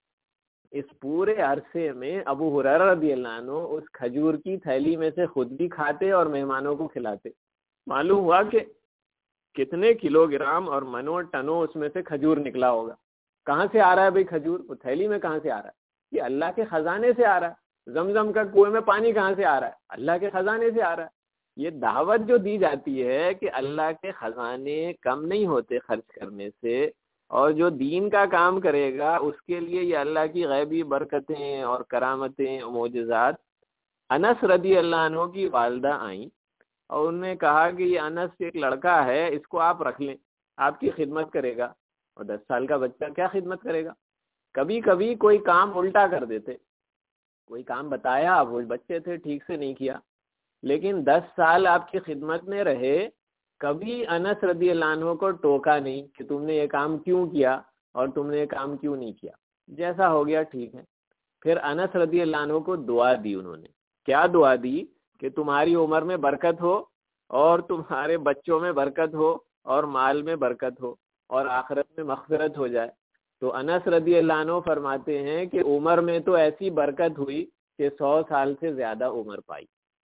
اس پورے عرصے میں ابو ہریرہ رضی اللہ عنہ اس کھجور کی تھیلی میں سے خود بھی کھاتے اور مہمانوں کو کھلاتے۔ معلوم ہوا کہ کتنے کلو گرام اور منوں ٹنوں اس میں سے کھجور نکلا ہوگا۔ کہاں سے آ رہا ہے بھائی کھجور؟ وہ تھیلی میں کہاں سے آ رہا ہے؟ یہ اللہ کے خزانے سے آ رہا ہے۔ زمزم کا کنویں میں پانی کہاں سے آ رہا ہے؟ اللہ کے خزانے سے آ رہا ہے۔ یہ دعوت جو دی جاتی ہے کہ اللہ کے خزانے کم نہیں ہوتے خرچ کرنے سے، اور جو دین کا کام کرے گا اس کے لیے یہ اللہ کی غیبی برکتیں اور کرامتیں، معجزات۔ انس رضی اللہ عنہ کی والدہ آئیں اور انہوں نے کہا کہ یہ انس ایک لڑکا ہے، اس کو آپ رکھ لیں، آپ کی خدمت کرے گا۔ اور دس سال کا بچہ کیا خدمت کرے گا؟ کبھی کبھی کوئی کام الٹا کر دیتے، کوئی کام بتایا، آپ وہ بچے تھے ٹھیک سے نہیں کیا، لیکن دس سال آپ کی خدمت میں رہے، کبھی انس رضی اللہ عنہ کو ٹوکا نہیں کہ تم نے یہ کام کیوں کیا اور تم نے یہ کام کیوں نہیں کیا، جیسا ہو گیا ٹھیک ہے۔ پھر انس رضی اللہ عنہ کو دعا دی انہوں نے، کیا دعا دی؟ کہ تمہاری عمر میں برکت ہو، اور تمہارے بچوں میں برکت ہو، اور مال میں برکت ہو، اور آخرت میں مغفرت ہو جائے۔ تو انس رضی اللہ عنہ فرماتے ہیں کہ عمر میں تو ایسی برکت ہوئی کہ سو سال سے زیادہ عمر پائی۔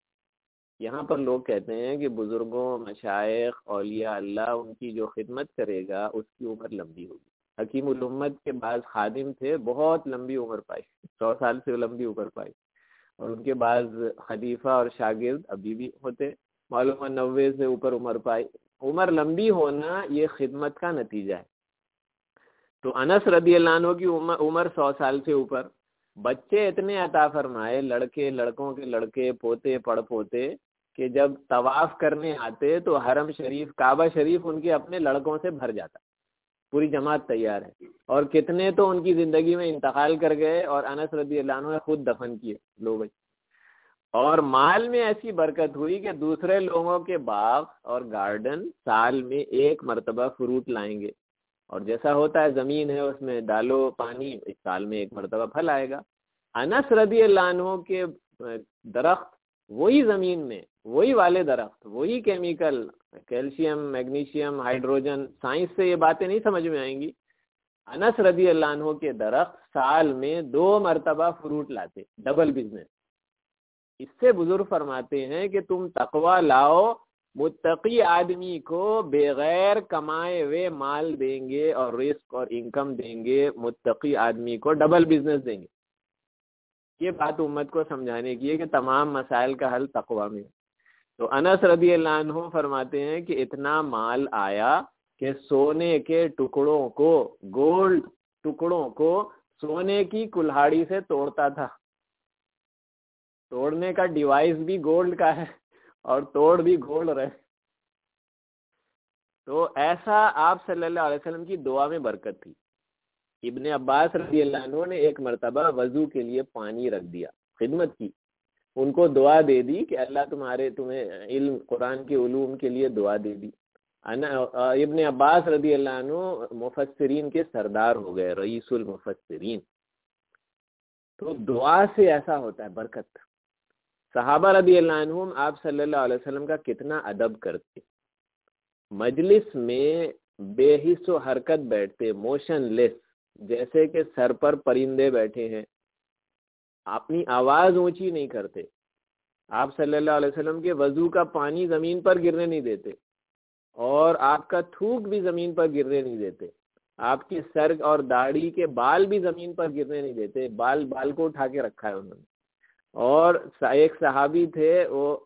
یہاں پر لوگ کہتے ہیں کہ بزرگوں، مشائخ، اولیاء اللہ، ان کی جو خدمت کرے گا اس کی عمر لمبی ہوگی۔ حکیم الامت کے بعض خادم تھے، بہت لمبی عمر پائی، سو سال سے لمبی عمر پائی، اور ان کے بعض خلیفہ اور شاگرد ابھی بھی ہوتے، معلوم نوے سے اوپر عمر پائی۔ عمر لمبی ہونا یہ خدمت کا نتیجہ ہے۔ تو انس رضی اللہ عنہ کی عمر عمر سو سال سے اوپر، بچے اتنے عطا فرمائے، لڑکے، لڑکوں کے لڑکے، پوتے، پڑ پوتے، کہ جب طواف کرنے آتے تو حرم شریف، کعبہ شریف ان کے اپنے لڑکوں سے بھر جاتا، پوری جماعت تیار ہے۔ اور کتنے تو ان کی زندگی میں انتقال کر گئے اور انس رضی اللہ عنہ نے خود دفن کیے لوگ۔ اور مال میں ایسی برکت ہوئی کہ دوسرے لوگوں کے باغ اور گارڈن سال میں ایک مرتبہ فروٹ لائیں گے، اور جیسا ہوتا ہے زمین ہے اس میں ڈالو پانی، ایک سال میں ایک مرتبہ پھل آئے گا۔ انس رضی اللہ عنہ کے درخت وہی زمین میں، وہی والے درخت، وہی chemical, calcium, magnesium, hydrogen, science سے یہ باتیں نہیں سمجھ میں آئیں گی، انس رضی اللہ عنہ کے درخت سال میں دو مرتبہ فروٹ لاتے، ڈبل بزنس۔ اس سے بزرگ فرماتے ہیں کہ تم تقوی لاؤ، متقی آدمی کو بغیر کمائے ہوئے مال دیں گے اور رزق اور انکم دیں گے، متقی آدمی کو ڈبل بزنس دیں گے۔ یہ بات امت کو سمجھانے کی ہے کہ تمام مسائل کا حل تقوی میں۔ تو انس رضی اللہ عنہ فرماتے ہیں کہ اتنا مال آیا کہ سونے کے ٹکڑوں کو، گولڈ ٹکڑوں کو سونے کی کلہاڑی سے توڑتا تھا۔ توڑنے کا ڈیوائس بھی گولڈ کا ہے اور توڑ بھی گولڈ رہے۔ تو ایسا آپ صلی اللہ علیہ وسلم کی دعا میں برکت تھی۔ ابن عباس رضی اللہ عنہ نے ایک مرتبہ وضو کے لیے پانی رکھ دیا، خدمت کی، ان کو دعا دے دی کہ اللہ تمہارے تمہیں علم، قرآن کے علوم کے لیے دعا دے دی۔ ابن عباس رضی اللہ عنہ مفسرین کے سردار ہو گئے، رئیس المفسرین۔ تو دعا سے ایسا ہوتا ہے برکت۔ صحابہ رضی اللہ عنہم آپ صلی اللہ علیہ وسلم کا کتنا ادب کرتے، مجلس میں بے حس و حرکت بیٹھتے، موشن لیس، جیسے کہ سر پر پرندے بیٹھے ہیں، اپنی آواز اونچی نہیں کرتے۔ آپ صلی اللہ علیہ وسلم کے وضو کا پانی زمین پر گرنے نہیں دیتے، اور آپ کا تھوک بھی زمین پر گرنے نہیں دیتے، آپ کی سر اور داڑھی کے بال بھی زمین پر گرنے نہیں دیتے، بال بال کو اٹھا کے رکھا ہے انہوں نے۔ اور ایک صحابی تھے، وہ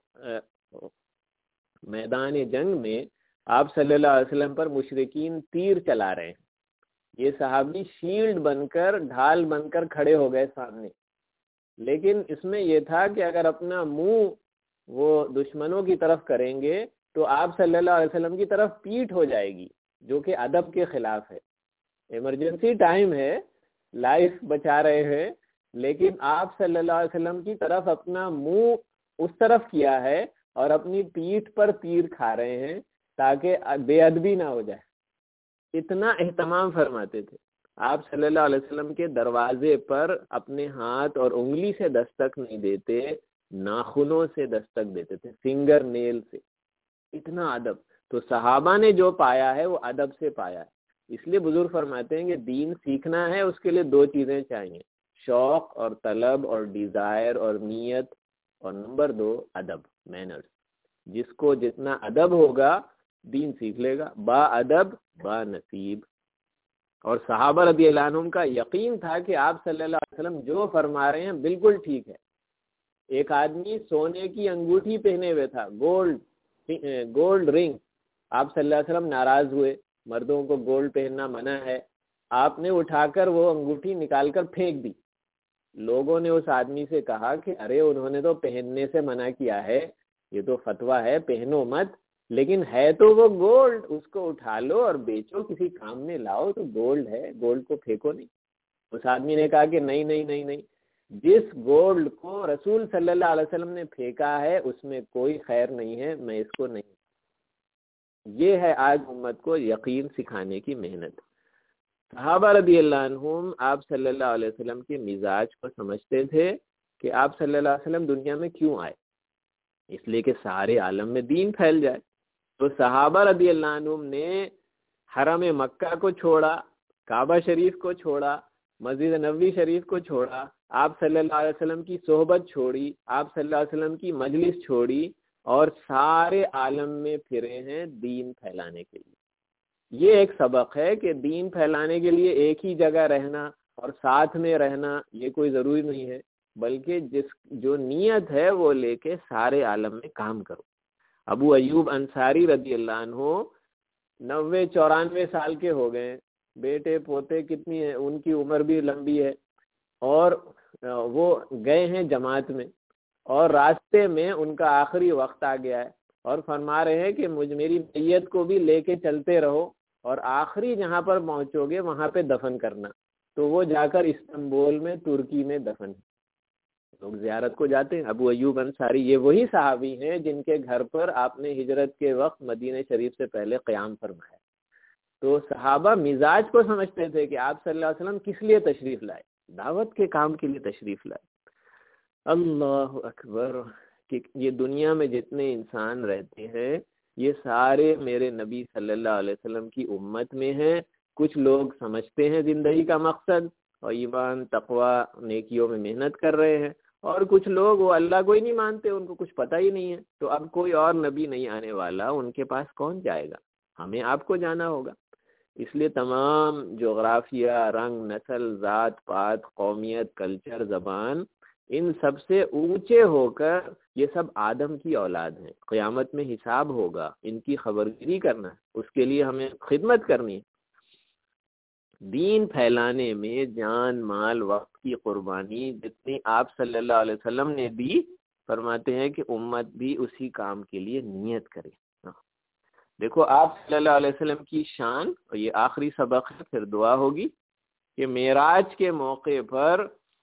میدان جنگ میں آپ صلی اللہ علیہ وسلم پر مشرکین تیر چلا رہے ہیں، یہ صحابی شیلڈ بن کر، ڈھال بن کر کھڑے ہو گئے سامنے، لیکن اس میں یہ تھا کہ اگر اپنا منہ وہ دشمنوں کی طرف کریں گے تو آپ صلی اللہ علیہ وسلم کی طرف پیٹھ ہو جائے گی، جو کہ ادب کے خلاف ہے۔ ایمرجنسی ٹائم ہے، لائف بچا رہے ہیں، لیکن آپ صلی اللہ علیہ وسلم کی طرف اپنا منہ اس طرف کیا ہے اور اپنی پیٹھ پر تیر کھا رہے ہیں تاکہ بے ادبی نہ ہو جائے۔ اتنا اہتمام فرماتے تھے۔ آپ صلی اللہ علیہ وسلم کے دروازے پر اپنے ہاتھ اور انگلی سے دستک نہیں دیتے، ناخنوں سے دستک دیتے تھے، فنگر نیل سے۔ اتنا ادب۔ تو صحابہ نے جو پایا ہے وہ ادب سے پایا ہے۔ اس لیے بزرگ فرماتے ہیں کہ دین سیکھنا ہے، اس کے لیے دو چیزیں چاہیے، شوق اور طلب اور ڈیزائر اور نیت، اور نمبر دو ادب، مینرز۔ جس کو جتنا ادب ہوگا دین سیکھ لے گا، با ادب با نصیب۔ اور صحابہ رضی اللہ عنہم کا یقین تھا کہ آپ صلی اللہ علیہ وسلم جو فرما رہے ہیں بالکل ٹھیک ہے۔ ایک آدمی سونے کی انگوٹھی پہنے ہوئے تھا، گولڈ گولڈ رنگ، آپ صلی اللہ علیہ وسلم ناراض ہوئے، مردوں کو گولڈ پہننا منع ہے۔ آپ نے اٹھا کر وہ انگوٹھی نکال کر پھینک دی۔ لوگوں نے اس آدمی سے کہا کہ ارے انہوں نے تو پہننے سے منع کیا ہے، یہ تو فتویٰ ہے، پہنو مت، لیکن ہے تو وہ گولڈ، اس کو اٹھا لو اور بیچو، کسی کام میں لاؤ، تو گولڈ ہے، گولڈ کو پھینکو نہیں۔ اس آدمی نے کہا کہ نہیں نہیں نہیں نہیں، جس گولڈ کو رسول صلی اللہ علیہ وسلم نے پھینکا ہے اس میں کوئی خیر نہیں ہے، میں اس کو نہیں۔ یہ ہے آج امت کو یقین سکھانے کی محنت۔ صحابہ رضی اللہ عنہم آپ صلی اللہ علیہ وسلم کے مزاج کو سمجھتے تھے کہ آپ صلی اللہ علیہ وسلم دنیا میں کیوں آئے، اس لیے کہ سارے عالم میں دین پھیل جائے۔ تو صحابہ رضی اللہ عنہم نے حرم مکہ کو چھوڑا، کعبہ شریف کو چھوڑا، مسجد نبوی شریف کو چھوڑا، آپ صلی اللہ علیہ وسلم کی صحبت چھوڑی، آپ صلی اللہ علیہ وسلم کی مجلس چھوڑی، اور سارے عالم میں پھرے ہیں دین پھیلانے کے لیے۔ یہ ایک سبق ہے کہ دین پھیلانے کے لیے ایک ہی جگہ رہنا اور ساتھ میں رہنا یہ کوئی ضروری نہیں ہے، بلکہ جس جو نیت ہے وہ لے کے سارے عالم میں کام کرو۔ ابو ایوب انصاری رضی اللہ عنہ نوے چورانوے سال کے ہو گئے، بیٹے پوتے کتنی ہیں، ان کی عمر بھی لمبی ہے، اور وہ گئے ہیں جماعت میں، اور راستے میں ان کا آخری وقت آ گیا ہے، اور فرما رہے ہیں کہ مجھ میری میت کو بھی لے کے چلتے رہو، اور آخری جہاں پر پہنچو گے وہاں پہ دفن کرنا۔ تو وہ جا کر استنبول میں، ترکی میں دفن۔ لوگ زیارت کو جاتے ہیں۔ ابو ایوب انصاری یہ وہی صحابی ہیں جن کے گھر پر آپ نے ہجرت کے وقت مدینہ شریف سے پہلے قیام فرمایا۔ تو صحابہ مزاج کو سمجھتے تھے کہ آپ صلی اللہ علیہ وسلم کس لیے تشریف لائے، دعوت کے کام کے لیے تشریف لائے۔ اللہ اکبر، کہ یہ دنیا میں جتنے انسان رہتے ہیں یہ سارے میرے نبی صلی اللہ علیہ وسلم کی امت میں ہیں، کچھ لوگ سمجھتے ہیں زندگی کا مقصد اور ایمان تقوی نیکیوں میں محنت کر رہے ہیں، اور کچھ لوگ وہ اللہ کو ہی نہیں مانتے، ان کو کچھ پتہ ہی نہیں ہے۔ تو اب کوئی اور نبی نہیں آنے والا، ان کے پاس کون جائے گا؟ ہمیں آپ کو جانا ہوگا۔ اس لیے تمام جغرافیہ، رنگ، نسل، ذات پات، قومیت، کلچر، زبان، ان سب سے اونچے ہو کر یہ سب آدم کی اولاد ہیں۔ قیامت میں حساب ہوگا، ان کی خبرگیری کرنا ہے، اس کے لیے ہمیں خدمت کرنی ہے۔ دین پھیلانے میں جان، مال، وقت کی قربانی جتنی آپ صلی اللہ علیہ وسلم نے دی، فرماتے ہیں کہ امت بھی اسی کام کے لیے نیت کرے۔ دیکھو آپ صلی اللہ علیہ وسلم کی شان، اور یہ آخری سبق ہے، پھر دعا ہوگی، کہ معراج کے موقع پر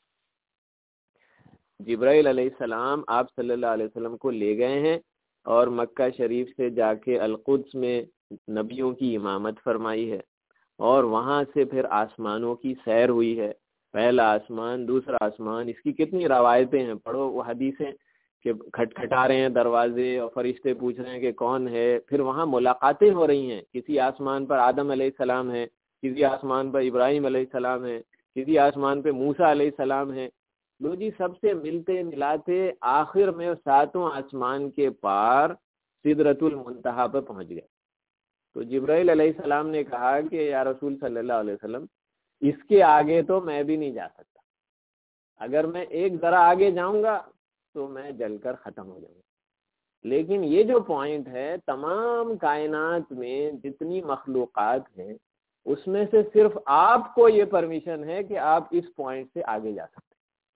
جبرائیل علیہ السلام آپ صلی اللہ علیہ وسلم کو لے گئے ہیں، اور مکہ شریف سے جا کے القدس میں نبیوں کی امامت فرمائی ہے، اور وہاں سے پھر آسمانوں کی سیر ہوئی ہے، پہلا آسمان، دوسرا آسمان، اس کی کتنی روایتیں ہیں، پڑھو وہ حدیثیں کہ کھٹکھٹا رہے ہیں دروازے اور فرشتے پوچھ رہے ہیں کہ کون ہے، پھر وہاں ملاقاتیں ہو رہی ہیں، کسی آسمان پر آدم علیہ السلام ہے، کسی آسمان پر ابراہیم علیہ السلام ہے، کسی آسمان پہ موسیٰ علیہ السلام ہے۔ لو جی سب سے ملتے ملاتے آخر میں ساتوں آسمان کے پار سدرۃ المنتہا پہ پہنچ گئے۔ تو جبرائیل علیہ السلام نے کہا کہ یا رسول صلی اللہ علیہ وسلم، اس کے آگے تو میں بھی نہیں جا سکتا، اگر میں ایک ذرا آگے جاؤں گا تو میں جل کر ختم ہو جاؤں گا۔ لیکن یہ جو پوائنٹ ہے، تمام کائنات میں جتنی مخلوقات ہیں اس میں سے صرف آپ کو یہ پرمیشن ہے کہ آپ اس پوائنٹ سے آگے جا سکتے ہیں۔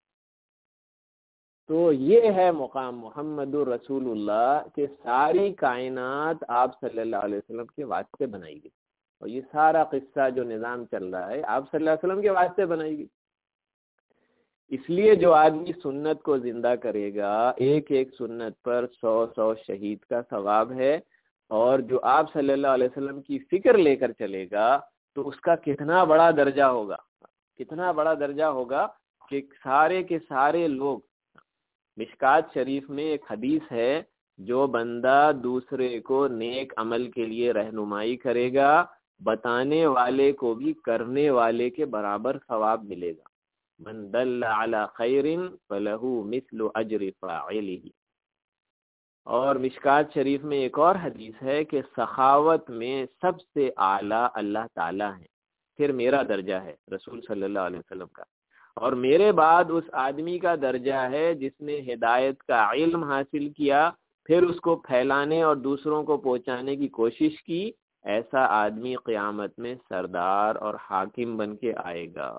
تو یہ ہے مقام محمد الرسول اللہ کہ ساری کائنات آپ صلی اللہ علیہ وسلم کے واسطے بنائی گئی، اور یہ سارا قصہ جو نظام چل رہا ہے آپ صلی اللہ علیہ وسلم کے واسطے بنائی گئی۔ اس لیے جو آدمی سنت کو زندہ کرے گا، ایک ایک سنت پر سو سو شہید کا ثواب ہے، اور جو آپ صلی اللہ علیہ وسلم کی فکر لے کر چلے گا تو اس کا کتنا بڑا درجہ ہوگا، کتنا بڑا درجہ ہوگا کہ سارے کے سارے لوگ، مشکات شریف میں ایک حدیث ہے، جو بندہ دوسرے کو نیک عمل کے لیے رہنمائی کرے گا، بتانے والے کو بھی کرنے والے کے برابر ثواب ملے گا۔ من دل علی خیر فلہ مثل اجر فاعلہ۔ اور مشکات شریف میں ایک اور حدیث ہے کہ سخاوت میں سب سے اعلیٰ اللہ تعالیٰ ہے، پھر میرا درجہ ہے رسول صلی اللہ علیہ وسلم کا، اور میرے بعد اس آدمی کا درجہ ہے جس نے ہدایت کا علم حاصل کیا، پھر اس کو پھیلانے اور دوسروں کو پہنچانے کی کوشش کی۔ ایسا آدمی قیامت میں سردار اور حاکم بن کے آئے گا۔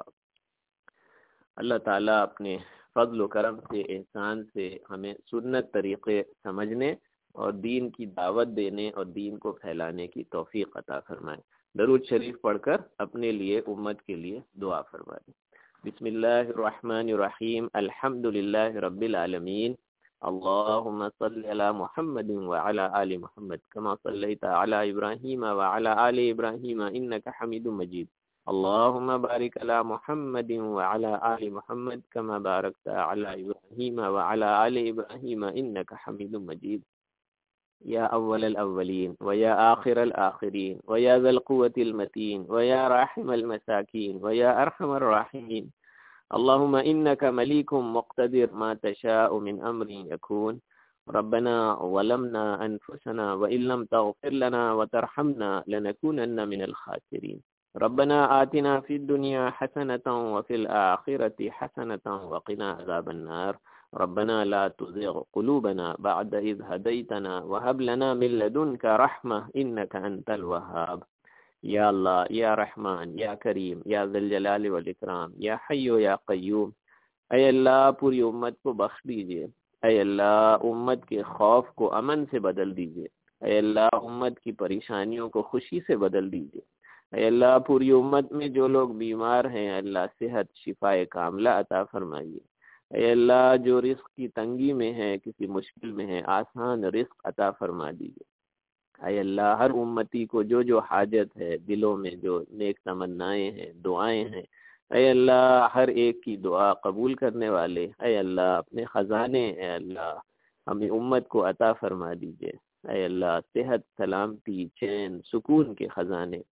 اللہ تعالیٰ اپنے فضل و کرم سے، احسان سے ہمیں سنت طریقے سمجھنے اور دین کی دعوت دینے اور دین کو پھیلانے کی توفیق عطا فرمائے۔ درود شریف پڑھ کر اپنے لیے، امت کے لیے دعا فرمائے۔ بسم اللہ الرحمن الرحیم، الحمد للہ رب العالمین، اللہم صل علی محمد وعلی آل محمد کما صلیت علی ابراہیم وعلی آل ابراہیم انک حمید مجید، اللہم بارک علی محمد وعلی آل محمد کما بارکت علی ابراہیم وعلی آل ابراہیم انک حمید مجید۔ یا اول الاولین ویا آخر الآخرین ویا ذا القوة المتین ویا راحم المساکین ویا ارحم الراحمین، اللہم انک ملیک مقتدر ما تشاء من امر یکون، ربنا ظلمنا انفسنا وان لم تغفر لنا وترحمنا لنکونن من الخاسرین، ربنا آتنا فی الدنیا حسنة وفی الآخرة حسنة وقنا عذاب النار، ربنا لا تزغ قلوبنا بعد إذ هديتنا وهب لنا من لدنك رحمة إنك أنت الوهاب۔ یا اللہ، یا رحمان، یا کریم، یا ذی الجلال والاکرام، یا حی یا قیوم، اے اللہ پوری امت کو بخش دیجئے، اے اللہ امت کے خوف کو امن سے بدل دیجئے، اے اللہ امت کی پریشانیوں کو خوشی سے بدل دیجئے، اے اللہ پوری امت میں جو لوگ بیمار ہیں اللہ صحت شفاء کاملہ عطا فرمائیے، اے اللہ جو رزق کی تنگی میں ہے، کسی مشکل میں ہے، آسان رزق عطا فرما دیجئے، اے اللہ ہر امتی کو جو جو حاجت ہے، دلوں میں جو نیک تمنائیں ہیں، دعائیں ہیں، اے اللہ ہر ایک کی دعا قبول کرنے والے، اے اللہ اپنے خزانے، اے اللہ ہمیں امت کو عطا فرما دیجئے، اے اللہ صحت، سلامتی، چین، سکون کے خزانے،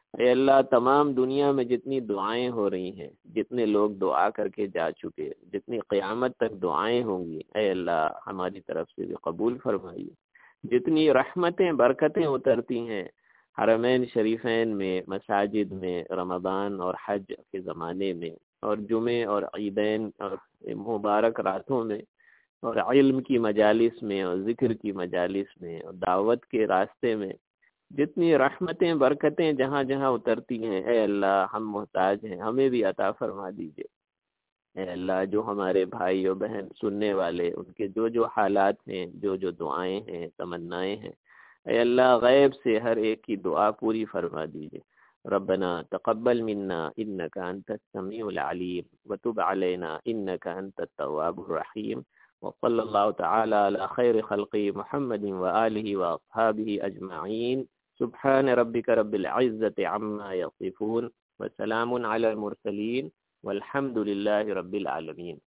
اے اللہ تمام دنیا میں جتنی دعائیں ہو رہی ہیں، جتنے لوگ دعا کر کے جا چکے، جتنی قیامت تک دعائیں ہوں گی، اے اللہ ہماری طرف سے بھی قبول فرمائیے۔ جتنی رحمتیں برکتیں اترتی ہیں حرمین شریفین میں، مساجد میں، رمضان اور حج کے زمانے میں، اور جمعے اور عیدین اور مبارک راتوں میں، اور علم کی مجالس میں اور ذکر کی مجالس میں اور دعوت کے راستے میں، جتنی رحمتیں برکتیں جہاں جہاں اترتی ہیں، اے اللہ ہم محتاج ہیں، ہمیں بھی عطا فرما دیجئے۔ اے اللہ جو ہمارے بھائی اور بہن سننے والے، ان کے جو جو حالات ہیں، جو جو دعائیں ہیں، تمنائیں ہیں، اے اللہ غیب سے ہر ایک کی دعا پوری فرما دیجئے۔ ربنا تقبل منا انك انت السميع العليم وتب علينا انك انت التواب الرحيم، وصلى الله تعالى على خير خلقه محمد وآله وأصحابه أجمعين، سبحان ربك رب العزة عما يصفون وسلام على المرسلين والحمد لله رب العالمين۔